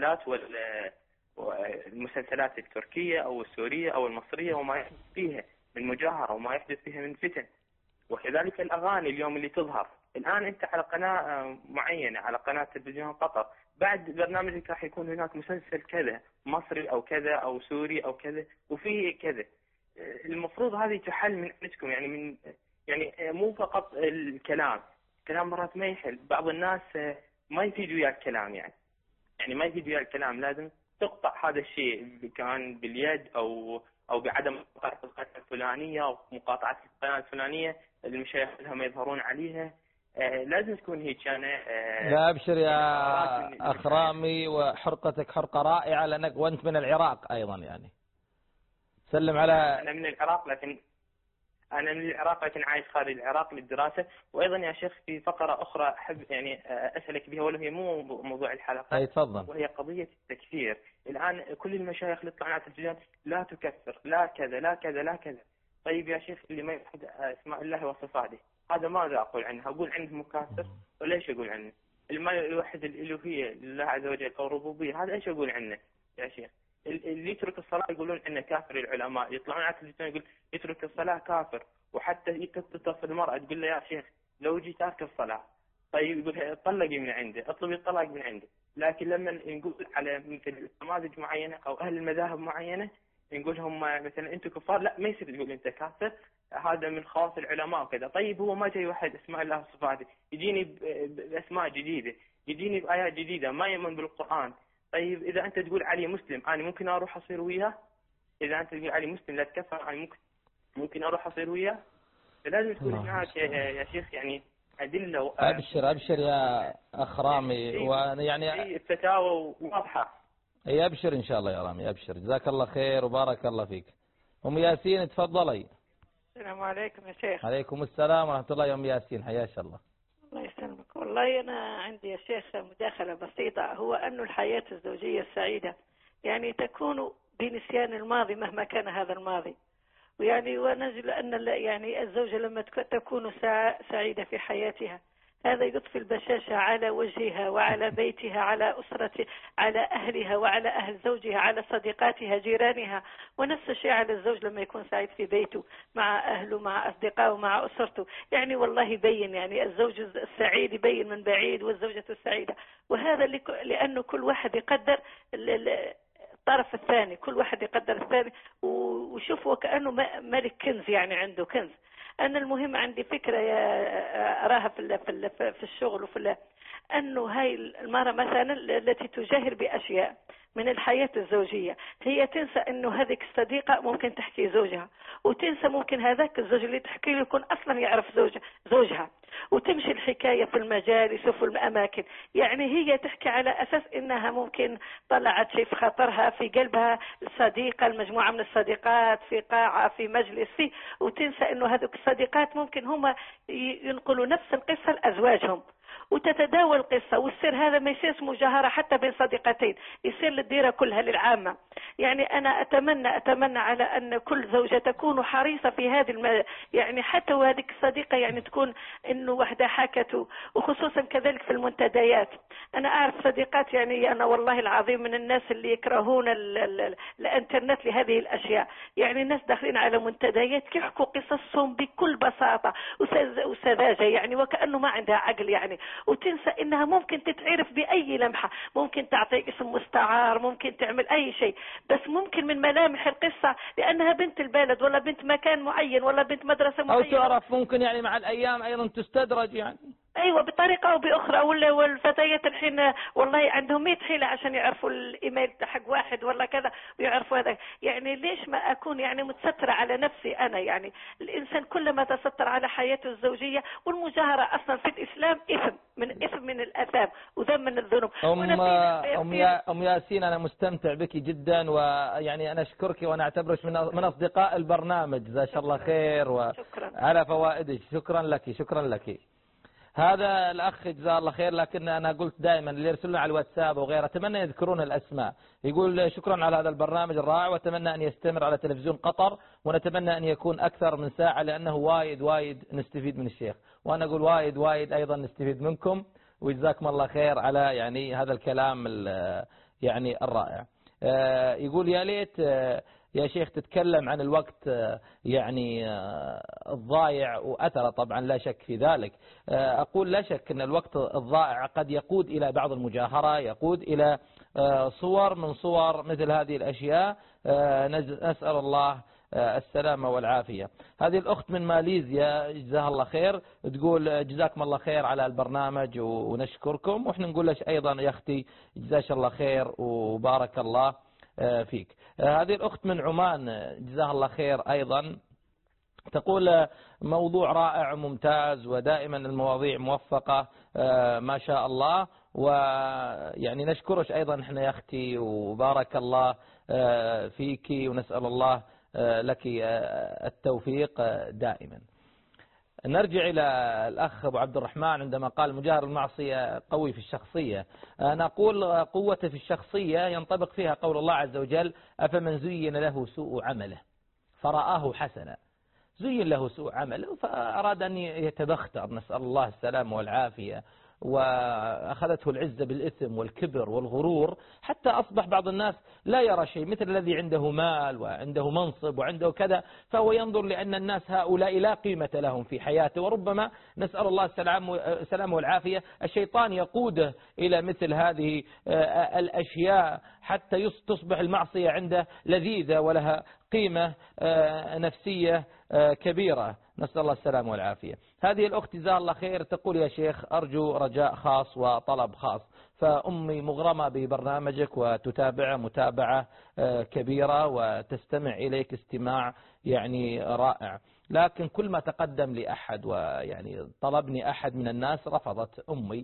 المسلسلات التركية أو السورية أو المصرية وما يحدث فيها من مجاهرة وما يحدث فيها من فتن، وكذلك الأغاني اليوم اللي تظهر الآن. أنت على قناة معينة، على قناة تلفزيون قطر، بعد برنامجك راح يكون هناك مسلسل كذا مصري أو كذا أو سوري أو كذا وفيه كذا. المفروض هذه تحل من عندكم، يعني مو فقط الكلام مرات ما يحل. بعض الناس ما يفيد ويا الكلام، يعني ما يفيد ويا الكلام. لازم تقطع هذا الشيء، كان باليد أو بعدم مقاطعة القناة الفلانية أو مقاطعة القناة الفلانية المشايخ لهم يظهرون عليها. لازم تكون هيك. لا أبشر يا أخ رامي، وحرقتك حرقة رائعة لأنك وأنت من العراق أيضا يعني. سلم على. أنا من العراق لكن عايش خارج العراق للدراسة. وأيضا يا شيخ في فقرة أخرى أحب يعني أسألك بها، ولا هي مو موضوع الحلقة. أي تفضل. وهي قضية التكفير. الآن كل المشايخ اللي يطلعون على التلفزيون لا تكفر، لا كذا لا كذا لا كذا. طيب يا شيخ اللي ما يوحد اسماء الله وصفاته هذا ماذا أقول عنه؟ أقول عنه مكافر وليش أقول عنه؟ اللي ما يوحد الإلوهية لله عز وجل أو الربوبية هذا إيش أقول عنه يا شيخ؟ اللي يترك الصلاة يقولون إنه كافر. العلماء يطلعون على التلفزيون يقول يترك الصلاة كافر، وحتى تتصل المرأة تقول له يا شيخ لو جي تارك الصلاة، طيب يقول طلقي من عنده، اطلبي الطلاق من عنده. لكن لما نقول على مثل نماذج معينة أو أهل المذاهب معينة نقول هم مثلا أنتم كفار، لا ما يصير تقول أنت كافر، هذا من خاص العلماء وكذا. طيب هو ما جاي واحد اسماء الله وصفاته يجيني بأسماء جديدة، يجيني بآيات جديدة، ما يؤمن بالقرآن. طيب إذا أنت تقول علي مسلم أنا ممكن أروح أصير وياه؟ إذا أنت تقول علي مسلم لا تكفر أنا ممكن أروح أصير وياه؟ فلازم تكون هناك يا شيخ يعني أدلة. أبشر يا أخ رامي، ويعني الفتاوى واضحة. أي أبشر إن شاء الله يا رامي، أبشر، جزاك الله خير وبارك الله فيك. أم ياسين تفضلي. السلام عليكم يا شيخ. عليكم السلام ورحمة الله يا أم ياسين، حياك الله. الله يسلمك. والله والله أنا عندي يا شيخ مداخلة بسيطة، هو أن الحياة الزوجية السعيدة يعني تكون بنسيان الماضي مهما كان هذا الماضي، ويعني ونجد أن يعني الزوجة لما تكون سعيدة في حياتها هذا يضفي البشاشة على وجهها وعلى بيتها، على أسرتها، على أهلها وعلى أهل زوجها، على صديقاتها جيرانها. ونفس الشيء على الزوج لما يكون سعيد في بيته مع أهله مع أصدقائه مع أسرته. يعني والله يبين يعني الزوج السعيد يبين من بعيد والزوجة السعيدة، وهذا لأنه كل واحد يقدر الطرف الثاني، كل واحد يقدر الثاني وشوف وكأنه ملك كنز، يعني عنده كنز. أنا المهم عندي فكرة أراها في الشغل أنه هاي المرأة مثلا التي تجاهر بأشياء من الحياة الزوجية هي تنسى أنه هذيك الصديقة ممكن تحكي زوجها، وتنسى ممكن هذاك الزوج اللي تحكي له يكون أصلا يعرف زوجها، وتمشي الحكاية في المجالس وفي الأماكن. يعني هي تحكي على أساس أنها ممكن طلعت شيء في خاطرها في قلبها صديقة، المجموعة من الصديقات في قاعة في مجلس فيه، وتنسى أنه هذوك الصديقات ممكن هم ينقلوا نفس القصة لأزواجهم، وتتداول القصة. والسر هذا ما يصيرش مجاهرة حتى بين صديقتين، يصير للديرة كلها للعامة. يعني أنا أتمنى على أن كل زوجة تكون حريصة في هذه يعني حتى وهذه الصديقة يعني تكون إنه واحدة حكته، وخصوصا كذلك في المنتديات. أنا أعرف صديقات يعني أنا والله العظيم من الناس اللي يكرهون الإنترنت لهذه الأشياء. يعني الناس داخلين على منتديات يحكوا قصصهم بكل بساطة وسذاجة، يعني وكأنه ما عندها عقل يعني، وتنسى انها ممكن تتعرف باي لمحة، ممكن تعطي اسم مستعار، ممكن تعمل اي شيء، بس ممكن من ملامح القصة لانها بنت البلد ولا بنت مكان معين ولا بنت مدرسة معينة، او تعرف ممكن يعني مع الايام ايضا تستدرج يعني. ايوه بطريقه او باخرى. والفتيات الحين والله عندهم 100 حيله عشان يعرفوا الايميل حق واحد ولا كذا ويعرفوا هذا. يعني ليش ما اكون يعني متستره على نفسي انا؟ يعني الانسان كلما تستر على حياته الزوجيه، والمجاهره اصلا في الاسلام اثم من الاثام وذنب من الذنوب. ام ياسين انا مستمتع بك جدا، ويعني انا اشكرك وانا اعتبرك من اصدقاء البرنامج، جزاك الله خير وعلى فوائدك. شكرا لك. هذا الأخ جزاه الله خير، لكن أنا قلت دائما اللي يرسلنا على الواتساب وغيره أتمنى يذكرون الأسماء. يقول شكرا على هذا البرنامج الرائع، وأتمنى أن يستمر على تلفزيون قطر، ونتمنى أن يكون أكثر من ساعة لأنه وايد نستفيد من الشيخ. وأنا أقول وايد أيضا نستفيد منكم، وجزاكم الله خير على يعني هذا الكلام يعني الرائع. يقول يا ليت يا شيخ تتكلم عن الوقت يعني الضائع وأثره. طبعا لا شك في ذلك. أقول لا شك أن الوقت الضائع قد يقود إلى بعض المجاهرة، يقود إلى صور من صور مثل هذه الأشياء. نسأل الله السلامة والعافية. هذه الأخت من ماليزيا جزاها الله خير تقول جزاكم الله خير على البرنامج ونشكركم، وإحنا نقول لك أيضا يا أختي جزاك الله خير وبارك الله فيك. هذه الأخت من عمان جزاها الله خير أيضا تقول موضوع رائع وممتاز، ودائما المواضيع موفقة ما شاء الله، ويعني نشكرك أيضا احنا يا أختي وبارك الله فيك، ونسأل الله لك التوفيق دائما. نرجع إلى الأخ أبو عبد الرحمن عندما قال مجاهر المعصية قوي في الشخصية. أنا أقول قوته في الشخصية ينطبق فيها قول الله عز وجل أفمن زين له سوء عمله فرآه حسنا. زين له سوء عمله فأراد أن يتبختر، نسأل الله السلامة والعافية، وأخذته العزة بالإثم والكبر والغرور، حتى أصبح بعض الناس لا يرى شيء، مثل الذي عنده مال وعنده منصب وعنده كذا، فهو ينظر لأن الناس هؤلاء لا قيمة لهم في حياته، وربما نسأل الله السلامة والعافية الشيطان يقوده إلى مثل هذه الأشياء حتى تصبح المعصية عنده لذيذة ولها قيمة نفسية كبيرة، نسأل الله السلامة والعافية. هذه الأخت جزاها الله خير تقول يا شيخ أرجو رجاء خاص وطلب خاص، فأمي مغرمة ببرنامجك وتتابع متابعة كبيرة وتستمع إليك استماع يعني رائع، لكن كل ما تقدم لي أحد ويعني طلبني أحد من الناس رفضت أمي،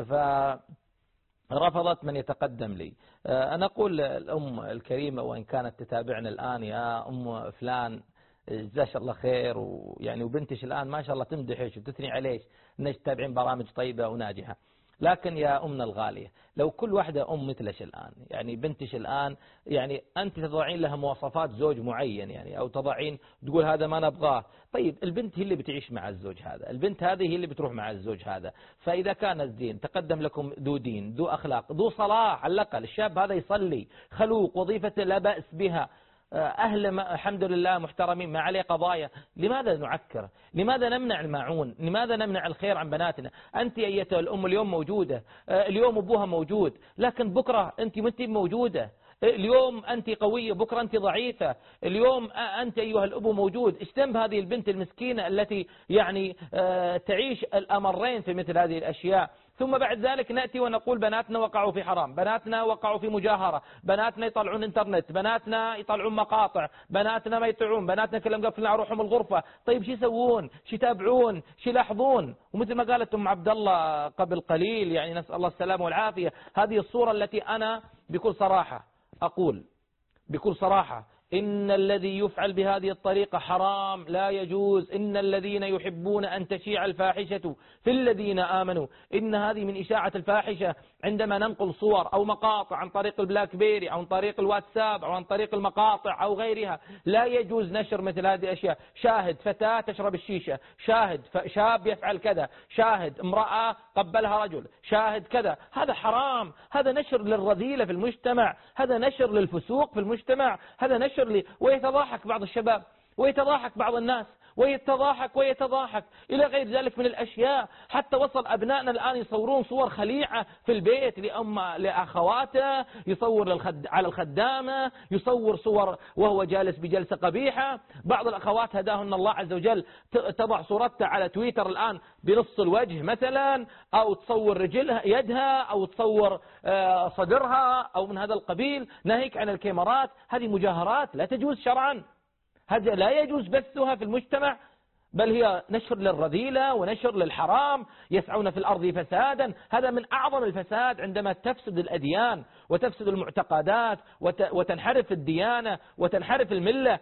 رفضت من يتقدم لي. أنا أقول الأم الكريمة وإن كانت تتابعنا الآن يا أم فلان جزاش الله خير، ويعني وبنتش الآن ما شاء الله تمدحش وتثني عليش انك تتابعين برامج طيبة وناجحة. لكن يا أمنا الغالية، لو كل واحدة مثلش الآن، يعني بنتش الآن، يعني أنت تضعين لها مواصفات زوج معين، يعني أو تضعين تقول هذا ما نبغاه، طيب البنت هي اللي بتعيش مع الزوج هذا، البنت هذه هي اللي بتروح مع الزوج هذا. فإذا كان الدين تقدم لكم ذو دين ذو أخلاق ذو صلاح، على الأقل الشاب هذا يصلي خلوق، وظيفته لا بأس بها، أهل الحمد لله محترمين، ما عليه قضايا، لماذا نعكر؟ لماذا نمنع الماعون؟ لماذا نمنع الخير عن بناتنا؟ أنت أيتها الأم اليوم موجودة، اليوم أبوها موجود، لكن بكرة أنت متى موجودة، اليوم أنت قوية بكرة أنت ضعيفة، اليوم أنت أيها الأبو موجود. اجتنب هذه البنت المسكينة التي يعني تعيش الأمرين في مثل هذه الأشياء. ثم بعد ذلك نأتي ونقول بناتنا وقعوا في حرام، بناتنا وقعوا في مجاهرة، بناتنا يطلعون انترنت، بناتنا يطلعون مقاطع، بناتنا ما يطلعون، بناتنا كلهم قفلين على روحهم الغرفة. طيب شو يسوون؟ شو يتابعون؟ شو يلاحظون؟ ومثل ما قالت أم عبد الله قبل قليل، يعني نسأل الله السلامة والعافية، هذه الصورة التي أنا بكل صراحة أقول بكل صراحة إن الذي يفعل بهذه الطريقة حرام لا يجوز. إن الذين يحبون أن تشيع الفاحشة في الذين آمنوا، إن هذه من إشاعة الفاحشة عندما ننقل صور أو مقاطع عن طريق البلاك بيري أو عن طريق الواتساب أو عن طريق المقاطع أو غيرها. لا يجوز نشر مثل هذه الأشياء. شاهد فتاة تشرب الشيشة، شاهد شاب يفعل كذا، شاهد امرأة قبلها رجل، شاهد كذا، هذا حرام. هذا نشر للرذيلة في المجتمع، هذا نشر للفسوق في المجتمع، هذا نشر ويتضاحك بعض الشباب ويتضاحك بعض الناس ويتضاحك إلى غير ذلك من الأشياء. حتى وصل أبنائنا الآن يصورون صور خليعة في البيت لأخواته، يصور على الخدامة، يصور صور وهو جالس بجلسة قبيحة. بعض الأخوات هداهن الله عز وجل تضع صورتها على تويتر الآن بنص الوجه مثلا، أو تصور رجلها يدها، أو تصور صدرها أو من هذا القبيل، ناهيك عن الكاميرات. هذه مجاهرات لا تجوز شرعا، هذا لا يجوز بثها في المجتمع، بل هي نشر للرذيلة ونشر للحرام. يسعون في الأرض فسادا، هذا من أعظم الفساد عندما تفسد الأديان وتفسد المعتقدات وتنحرف الديانة وتنحرف الملة.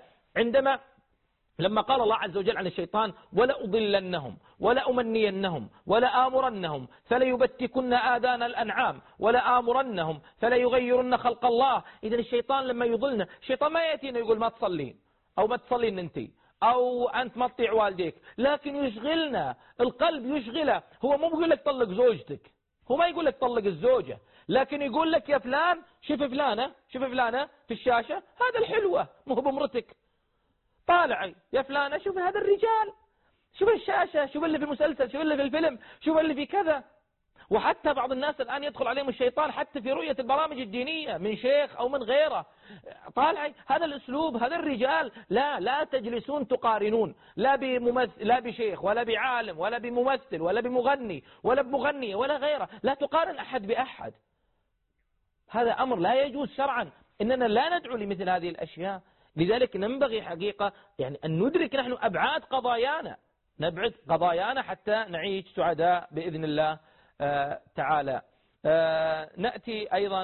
لما قال الله عز وجل عن الشيطان ولا أضلنهم ولا أمنينهم ولا آمرنهم فليبتكن آذان الأنعام ولا آمرنهم فليغيرن خلق الله. إذن الشيطان لما يضلنا، الشيطان ما يأتينا يقول ما تصلين أو ما تصلين أنت أو أنت ما تطيع والديك، لكن يشغلنا، القلب يشغله. هو مو بيقول لك طلق زوجتك، هو ما يقول لك طلق الزوجة، لكن يقول لك يا فلان شوف فلانة في الشاشة، هذا الحلوة مو بمرتك، طالعي يا فلانة شوف هذا الرجال، شوف الشاشة، شوف اللي في المسلسل، شوف اللي في الفيلم، شوف اللي في كذا. وحتى بعض الناس الآن يدخل عليهم الشيطان حتى في رؤية البرامج الدينية من شيخ أو من غيره، طالعي هذا الأسلوب، هذا الرجال. لا تجلسون تقارنون لا بشيخ ولا بعالم ولا بممثل ولا بمغني ولا بمغنية ولا غيره، لا تقارن أحد بأحد. هذا أمر لا يجوز شرعا، إننا لا ندعو لمثل هذه الأشياء. لذلك ننبغي حقيقة يعني أن ندرك نحن أبعاد قضايانا، نبعد قضايانا حتى نعيش سعداء بإذن الله تعالى. نأتي أيضا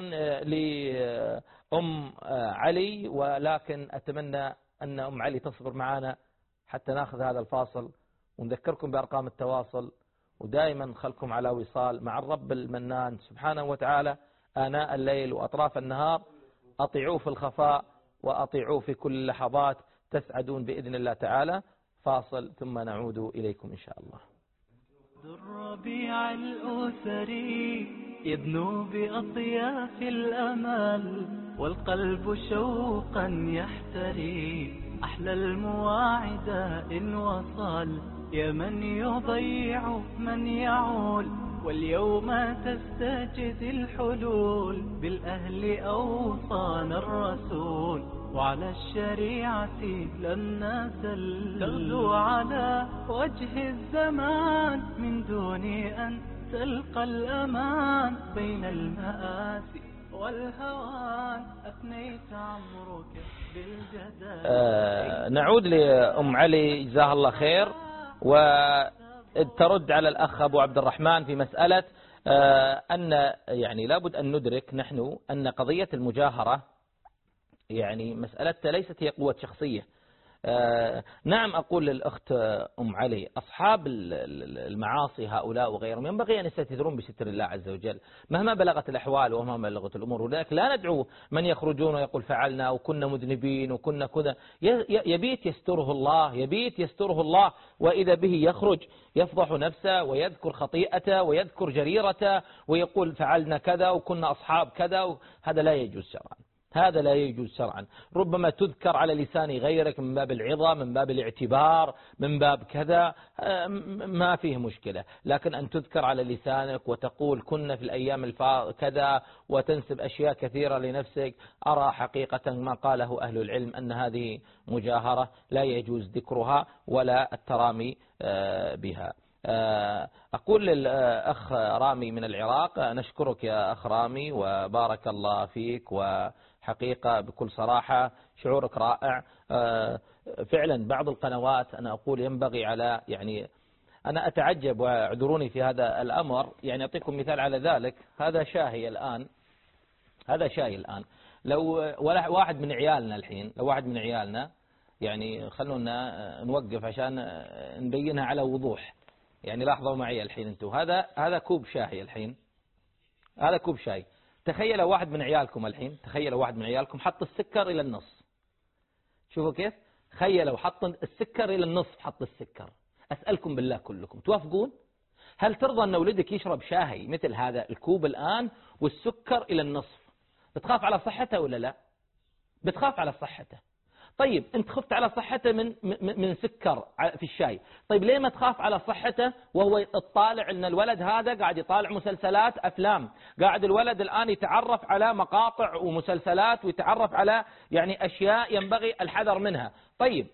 لأم علي، ولكن أتمنى أن أم علي تصبر معنا حتى نأخذ هذا الفاصل، ونذكركم بأرقام التواصل، ودائما خلكم على وصال مع الرب المنان سبحانه وتعالى آناء الليل وأطراف النهار. أطيعوه في الخفاء وأطيعوه في كل لحظات، تسعدون بإذن الله تعالى. فاصل ثم نعود إليكم إن شاء الله. الربيع الأسري يدنو بأطياف الأمل، والقلب شوقا يحتري. أحلى المواعد إن وصل، يا من يضيع من يعول، واليوم تستجد الحلول. بالأهل أوصانا الرسول، وعلى الشريعة لن نزل. تغدو على وجه الزمان من دون أن تلقى الأمان. بين المآسي والهوان أثنيت عمرك بالجدال. نعود لأم علي جزاها الله خير، وترد على الأخ أبو عبد الرحمن في مسألة أن يعني لابد أن ندرك نحن أن قضية المجاهرة يعني مسألتها ليست هي قوة شخصية. نعم، أقول للأخت أم علي أصحاب المعاصي هؤلاء وغيرهم ينبغي أن يستترون بستر الله عز وجل مهما بلغت الأحوال ومهما بلغت الأمور. ولذلك لا ندعو من يخرجون ويقول فعلنا وكنا مذنبين وكنا كذا. يبيت يستره الله، يبيت يستره الله، وإذا به يخرج يفضح نفسه ويذكر خطيئته ويذكر جريرته ويقول فعلنا كذا وكنا أصحاب كذا. هذا لا يجوز شرعا، هذا لا يجوز شرعا. ربما تذكر على لسان غيرك من باب العظة، من باب الاعتبار، من باب كذا، ما فيه مشكلة. لكن أن تذكر على لسانك وتقول كنا في الأيام كذا وتنسب أشياء كثيرة لنفسك، أرى حقيقة ما قاله أهل العلم أن هذه مجاهرة لا يجوز ذكرها ولا الترامي بها. أقول للأخ رامي من العراق نشكرك يا أخ رامي وبارك الله فيك، وحقيقة بكل صراحة شعورك رائع. فعلا بعض القنوات أنا أقول ينبغي على يعني أنا أتعجب واعذروني في هذا الأمر، يعني أعطيكم مثال على ذلك. هذا شاهي الآن لو واحد من عيالنا الحين، لو واحد من عيالنا يعني خلونا نوقف عشان نبينها على وضوح. يعني لاحظوا معي الحين انتم، هذا كوب شاهي الحين، هذا كوب شاي. تخيلوا واحد من عيالكم الحين، تخيلوا واحد من عيالكم حط السكر إلى النص. شوفوا كيف، تخيلوا حط السكر إلى النص، حط السكر. أسألكم بالله كلكم توافقون؟ هل ترضى أن ولدك يشرب شاهي مثل هذا الكوب الآن والسكر إلى النصف؟ بتخاف على صحته ولا لا؟ بتخاف على صحته. طيب أنت خفت على صحته من سكر في الشاي، طيب ليه ما تخاف على صحته وهو يطالع أن الولد هذا قاعد يطالع مسلسلات أفلام، قاعد الولد الآن يتعرف على مقاطع ومسلسلات ويتعرف على يعني أشياء ينبغي الحذر منها. طيب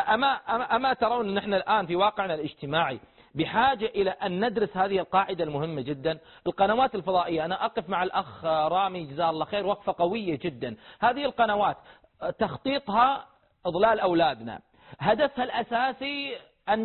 أما ترون أن نحن الآن في واقعنا الاجتماعي بحاجة إلى أن ندرس هذه القاعدة المهمة جدا. القنوات الفضائية، أنا أقف مع الأخ رامي جزاه الله خير وقفة قوية جدا. هذه القنوات تخطيطها إضلال أولادنا، هدفها الأساسي أن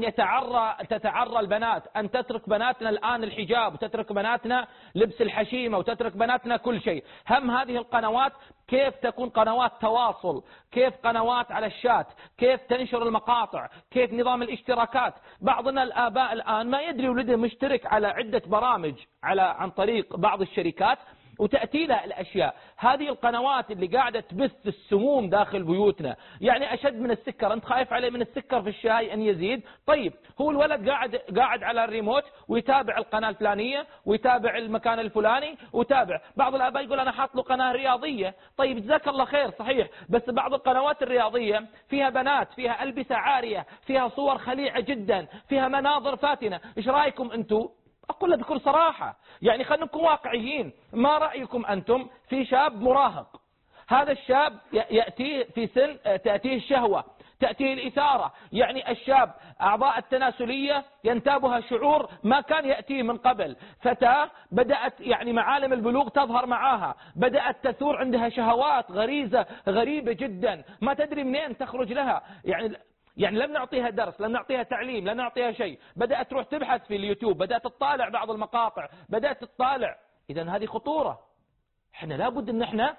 تتعرى البنات، أن تترك بناتنا الآن الحجاب وتترك بناتنا لبس الحشيمة وتترك بناتنا كل شيء. هم هذه القنوات كيف تكون قنوات تواصل، كيف قنوات على الشات، كيف تنشر المقاطع، كيف نظام الاشتراكات. بعضنا الآباء الآن ما يدري ولده مشترك على عدة برامج عن طريق بعض الشركات وتأتي له الأشياء. هذه القنوات اللي قاعدة تبث السموم داخل بيوتنا، يعني أشد من السكر. أنت خايف عليه من السكر في الشاي أن يزيد؟ طيب هو الولد قاعد على الريموت ويتابع القناة الفلانية ويتابع المكان الفلاني ويتابع. بعض الآباء يقول أنا حاط له قناة رياضية. طيب جزاك الله خير، صحيح، بس بعض القنوات الرياضية فيها بنات، فيها ألبسة عارية، فيها صور خليعة جدا، فيها مناظر فاتنة. إيش رأيكم أنتم؟ أقول له بكل صراحة، يعني خلينا نكون واقعيين. ما رأيكم أنتم في شاب مراهق؟ هذا الشاب يأتيه في سن تأتيه الشهوة، تأتيه الإثارة، يعني الشاب أعضاء التناسلية ينتابها شعور ما كان يأتيه من قبل. فتاة بدأت يعني معالم البلوغ تظهر معاها، بدأت تثور عندها شهوات غريزة غريبة جدا ما تدري منين تخرج لها. يعني لم نعطيها درس، لم نعطيها تعليم، لم نعطيها شيء. بدأت تروح تبحث في اليوتيوب، بدأت تطالع بعض المقاطع، بدأت تطالع. إذن هذه خطورة. احنا لابد ان احنا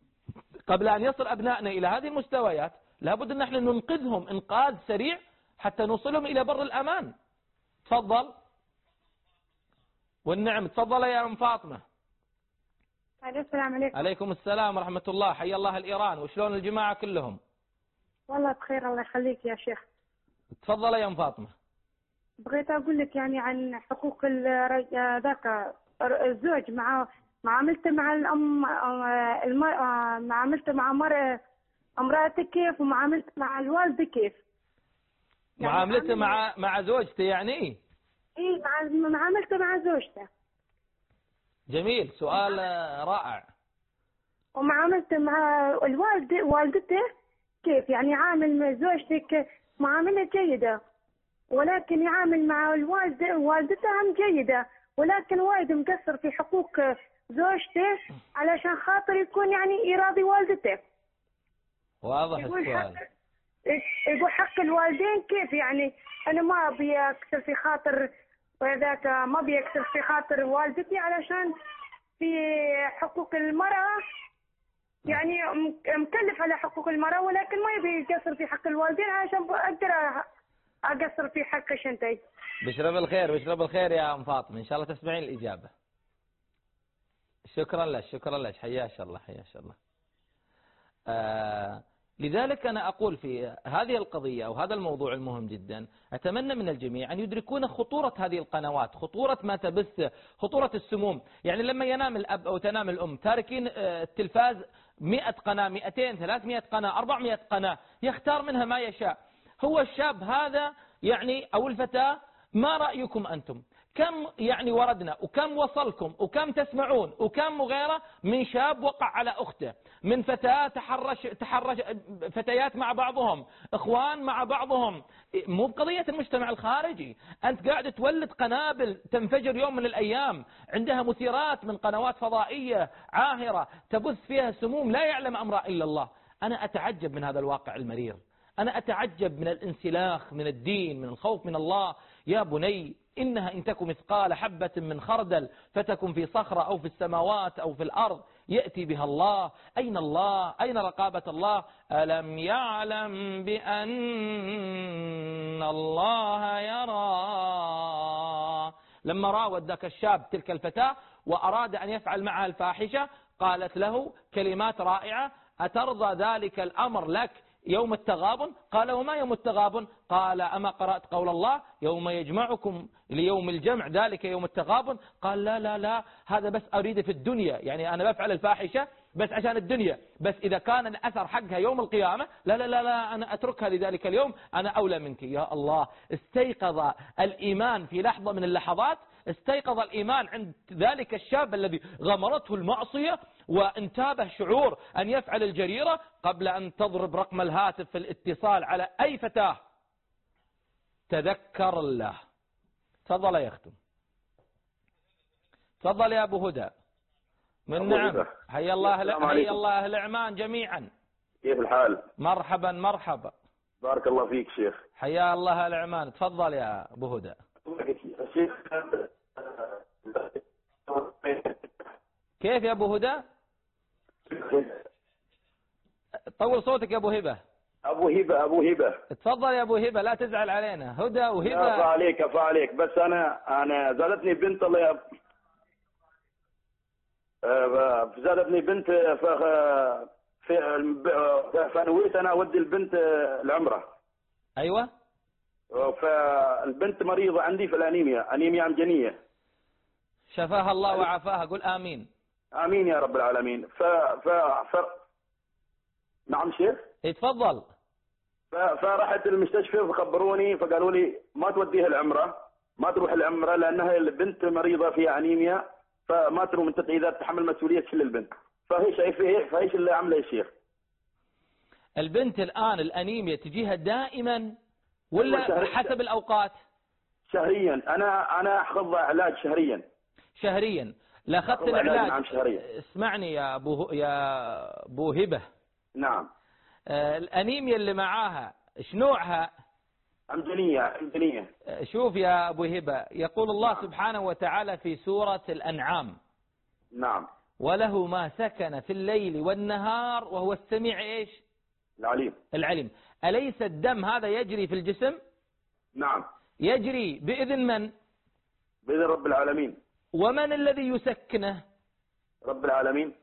قبل ان يصل ابنائنا الى هذه المستويات لابد ان احنا ننقذهم انقاذ سريع حتى نوصلهم الى بر الامان. تفضل. والنعم، تفضل يا ام فاطمة. السلام عليكم. عليكم السلام ورحمة الله، حيا الله الإيران، وشلون الجماعة كلهم؟ والله بخير الله يخليك يا شيخ. تفضل يا ام فاطمة. بغيت اقول لك يعني عن حقوق ذاك الزوج مع معاملته مع الام، معاملته مع امراته كيف، ومعاملته مع الوالده كيف. يعني معاملته مع زوجته يعني؟ اي معاملته مع زوجته. جميل، سؤال رائع. ومعاملته مع والدته كيف، يعني يعامل زوجتك معاملة جيدة، ولكن يعامل مع والدته هم جيدة، ولكن وايد مقصر في حقوق زوجته علشان خاطر يكون يعني يراضي والدته. واضح السؤال. يقول حق الوالدين كيف، يعني أنا ما أبي أكثر في خاطر وذاك، ما أبي أكثر في خاطر والدتي علشان في حقوق المرأة يعني مكلف على حقوق المرأة، ولكن ما يبي يقصر في حق الوالدين عشان أقدر أقصر في حق شنتي. بشرب الخير، بشرب الخير يا أم فاطمة، إن شاء الله تسمعين الإجابة. شكرا لك، شكرا لك، حياك الله، حياك الله. لذلك أنا أقول في هذه القضية أو هذا الموضوع المهم جدا، أتمنى من الجميع أن يدركون خطورة هذه القنوات، خطورة ما تبث، خطورة السموم. يعني لما ينام الأب أو تنام الأم تاركين التلفاز 100 قناة، 200، 300 قناة، 400 قناة، يختار منها ما يشاء. هو الشاب هذا يعني أو الفتاة، ما رأيكم أنتم؟ كم يعني وردنا وكم وصلكم وكم تسمعون وكم غيره من شاب وقع على أخته، من فتاة تحرش فتيات مع بعضهم، إخوان مع بعضهم. مو بقضية المجتمع الخارجي، أنت قاعد تولد قنابل تنفجر يوم من الأيام، عندها مثيرات من قنوات فضائية عاهرة تبث فيها سموم لا يعلم أمرها إلا الله. أنا أتعجب من هذا الواقع المرير، أنا أتعجب من الانسلاخ من الدين، من الخوف من الله. يا بني إنها إن تكن مثقال حبة من خردل فتكن في صخرة أو في السماوات أو في الأرض يأتي بها الله. أين الله؟ أين رقابة الله؟ ألم يعلم بأن الله يرى. لما راود ذاك الشاب تلك الفتاة وأراد أن يفعل معها الفاحشة، قالت له كلمات رائعة: أترضى ذلك الأمر لك يوم التغابن؟ قال: وما يوم التغابن؟ قال: أما قرأت قول الله يوم يجمعكم ليوم الجمع ذلك يوم التغابن؟ قال: لا لا لا، هذا بس أريد في الدنيا، يعني أنا بفعل الفاحشة بس عشان الدنيا، بس إذا كان الأثر حقها يوم القيامة لا لا لا لا، أنا أتركها لذلك اليوم، أنا أولى منك. يا الله، استيقظ الإيمان في لحظة من اللحظات، استيقظ الإيمان عند ذلك الشاب الذي غمرته المعصية وانتابه شعور أن يفعل الجريرة قبل أن تضرب رقم الهاتف في الاتصال على أي فتاة. تذكر الله. تفضل يا أختم، تفضل يا أبو هدى. من نعم، حيا الله أهل عمان جميعا. كيف الحال؟ مرحبا مرحبا، بارك الله فيك شيخ. حيا الله أهل عمان. تفضل يا أبو هدى. كيف يا أبو هدى؟ طول صوتك يا أبو هبة. أبو هبة. تفضل يا أبو هبة، لا تزعل علينا. هدى وهبة. أفا عليك، بس أنا زادتني بنت الله، زادتني بنت فنويت أنا أودي البنت العمرة. أيوة. فالبنت مريضة عندي في الأنيميا، أنيميا عمجانية. شفاها الله وعافاها، قل آمين. آمين يا رب العالمين. نعم شيخ. تفضل. فرحت المستشفى فخبروني فقالوا لي ما توديها العمرة، ما تروح العمرة لأنها البنت مريضة فيها أنيميا، فما تروح من تقييدات تحمل مسؤولية كل البنت. فايش اللي عمله يا شيخ؟ البنت الآن الأنيميا تجيها دائما ولا حسب الأوقات؟ شهريا. أنا أخذ علاج شهريا. لا أخذت العلاج؟ نعم شهريا. اسمعني يا أبو هبة. نعم. الأنيميا اللي معاها ايش نوعها؟ عمجانية. شوف يا أبو هبة، يقول الله سبحانه وتعالى في سورة الأنعام: نعم، وله ما سكن في الليل والنهار وهو السميع ايش؟ العليم. أليس الدم هذا يجري في الجسم؟ نعم. يجري بإذن من؟ بإذن رب العالمين. ومن الذي يسكنه؟ رب العالمين.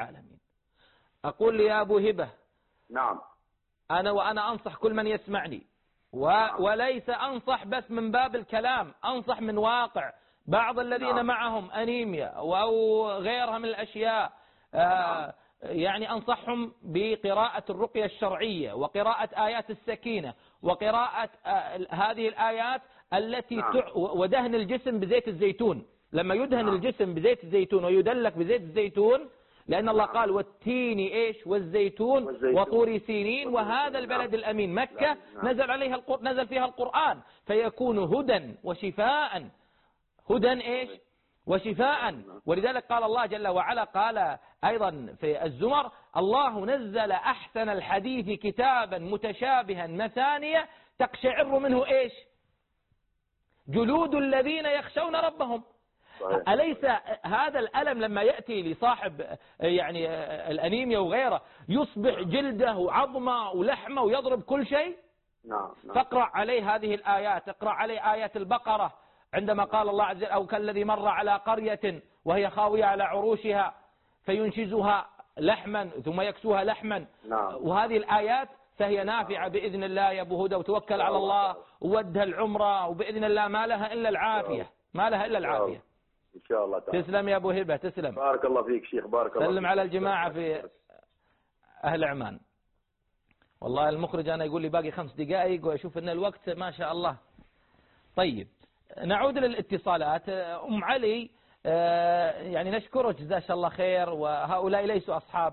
أقول يا أبو هبة. نعم. وأنا أنصح كل من يسمعني، وليس أنصح بس من باب الكلام، أنصح من واقع. بعض الذين معهم أنيميا أو غيرها من الأشياء، يعني أنصحهم بقراءة الرقية الشرعية وقراءة آيات السكينة وقراءة هذه الآيات التي ودهن الجسم بزيت الزيتون. لما يدهن الجسم بزيت الزيتون ويدلك بزيت الزيتون، لأن الله قال والتين إيش والزيتون وطور سينين وهذا البلد الأمين مكة نزل فيها القرآن، فيكون هدى وشفاء. هدى إيش وشفاء. ولذلك قال الله جل وعلا، قال أيضا في الزمر: الله نزل أحسن الحديث كتابا متشابها مثانية تقشعر منه إيش؟ جلود الذين يخشون ربهم. صحيح. أليس هذا الألم لما يأتي لصاحب يعني الأنيميا وغيره يصبح جلده وعظمه ولحمه ويضرب كل شيء؟ نعم. فاقرأ عليه هذه الآيات، اقرأ عليه آيات البقرة عندما قال الله عز وجل أو كالذي مر على قرية وهي خاوية على عروشها فينشزها لحما ثم يكسوها لحما. نعم. وهذه الآيات فهي نافعة بإذن الله يا أبو هدى، وتوكل على الله وودها العمرة وبإذن الله ما لها إلا العافية، ما لها إلا العافية إن شاء الله تعالى. تسلم يا أبو هبة، تسلم. بارك الله فيك شيخ، بارك الله. سلم على الجماعة في أهل عمان. والله المخرج أنا يقول لي باقي 5 دقائق وأشوف أن الوقت ما شاء الله. طيب نعود للاتصالات. أم علي يعني نشكرك جزاك الله خير، وهؤلاء ليسوا أصحاب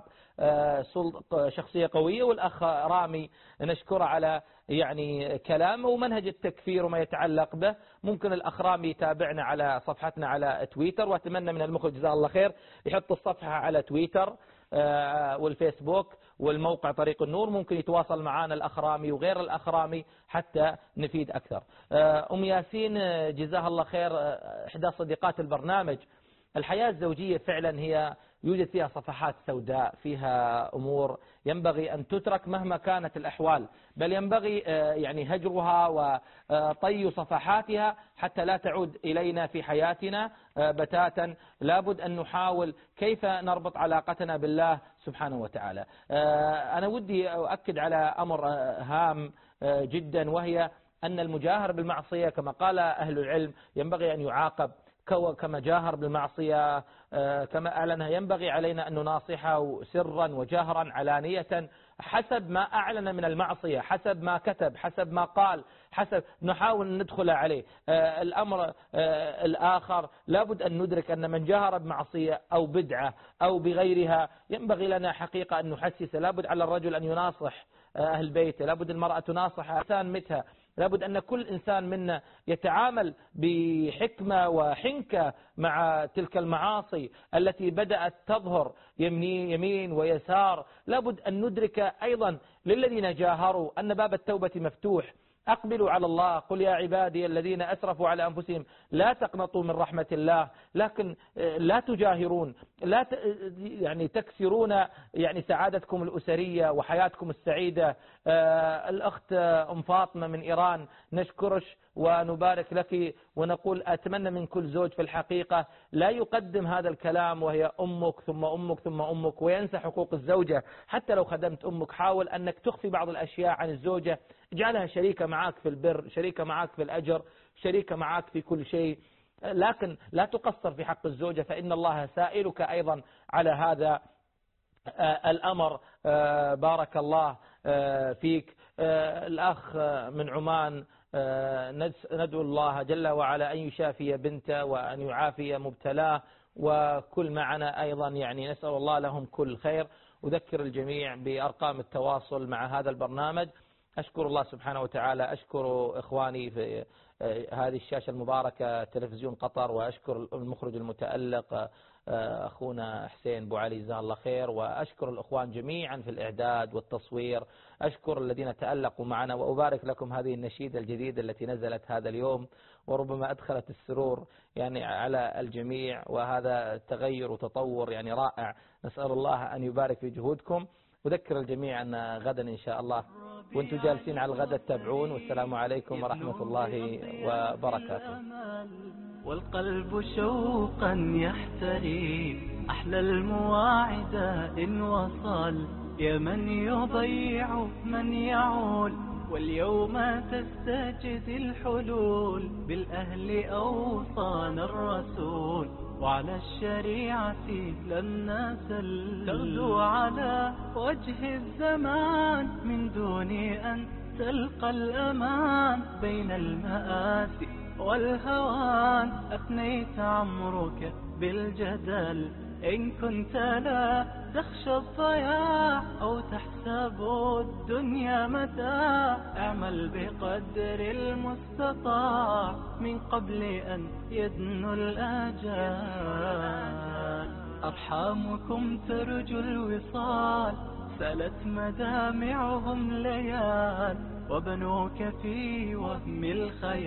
شخصية قوية، والأخ رامي نشكره على يعني كلامه ومنهج التكفير وما يتعلق به. ممكن الأخ رامي يتابعنا على صفحتنا على تويتر، وأتمنى من المخرج جزاه الله خير يحط الصفحة على تويتر والفيسبوك والموقع طريق النور، ممكن يتواصل معنا الأخ رامي وغير الأخ رامي حتى نفيد أكثر. أم ياسين جزاها الله خير إحدى صديقات البرنامج، الحياة الزوجية فعلا هي يوجد فيها صفحات سوداء، فيها أمور ينبغي أن تترك مهما كانت الأحوال، بل ينبغي يعني هجرها وطي صفحاتها حتى لا تعود إلينا في حياتنا بتاتا. لابد أن نحاول كيف نربط علاقتنا بالله سبحانه وتعالى. أنا ودي أؤكد على أمر هام جدا، وهي أن المجاهر بالمعصية كما قال أهل العلم ينبغي أن يعاقب كما جاهر بالمعصية كما أعلنها. ينبغي علينا أن نناصحه سرا وجهرا علانية حسب ما أعلن من المعصية، حسب ما كتب، حسب ما قال، حسب نحاول أن ندخل عليه. الأمر الآخر لابد أن ندرك أن من جاهر بمعصية أو بدعة أو بغيرها ينبغي لنا حقيقة أن نحسس. لابد على الرجل أن يناصح أهل بيته، لابد المرأة تناصح إنسان متها، لابد أن كل إنسان منا يتعامل بحكمة وحنكة مع تلك المعاصي التي بدأت تظهر يمين ويسار. لابد أن ندرك أيضا للذين جاهروا أن باب التوبة مفتوح. أقبلوا على الله، قل يا عبادي الذين أسرفوا على أنفسهم لا تقنطوا من رحمة الله، لكن لا تجاهرون، لا يعني تكسرون يعني سعادتكم الأسرية وحياتكم السعيدة. الأخت أم فاطمة من إيران نشكرش ونبارك لك، ونقول أتمنى من كل زوج في الحقيقة لا يقدم هذا الكلام وهي أمك ثم أمك ثم أمك وينسى حقوق الزوجة. حتى لو خدمت أمك حاول أنك تخفي بعض الأشياء عن الزوجة، اجعلها شريكة معك في البر، شريكة معك في الأجر، شريكة معك في كل شيء، لكن لا تقصر في حق الزوجة فإن الله سائلك أيضا على هذا الأمر. بارك الله فيك. الأخ من عمان ندعو الله جل وعلا أن يشافي بنته وأن يعافي مبتلاه، وكل معنا أيضا يعني نسأل الله لهم كل خير. أذكر الجميع بأرقام التواصل مع هذا البرنامج. أشكر الله سبحانه وتعالى، أشكر إخواني في هذه الشاشة المباركة تلفزيون قطر، وأشكر المخرج المتألق أخونا حسين بو علي جزاه الله خير، وأشكر الأخوان جميعا في الإعداد والتصوير، أشكر الذين تألقوا معنا، وأبارك لكم هذه النشيدة الجديدة التي نزلت هذا اليوم وربما أدخلت السرور يعني على الجميع، وهذا تغير وتطور يعني رائع. نسأل الله أن يبارك في جهودكم. أذكر الجميع أن غدا إن شاء الله وانتم جالسين على الغداء تتابعون، والسلام عليكم ورحمة الله وبركاته. والقلب شوقا يحتري أحلى المواعد إن وصل، يا من يضيع من يعول، واليوم تستجد الحلول، بالأهل أوصانا الرسول، وعلى الشريعة لن نزل، تغدو على وجه الزمان من دون أن تلقى الأمان، بين المآسي والهوان أفنيت عمرك بالجدل، إن كنت لا تخشى الضياع أو تحسب الدنيا متاع، اعمل بقدر المستطاع من قبل أن يدنو الآجال. أرحامكم ترجو الوصال، سالت مدامعهم ليال، وبنوك في وهم الخيال.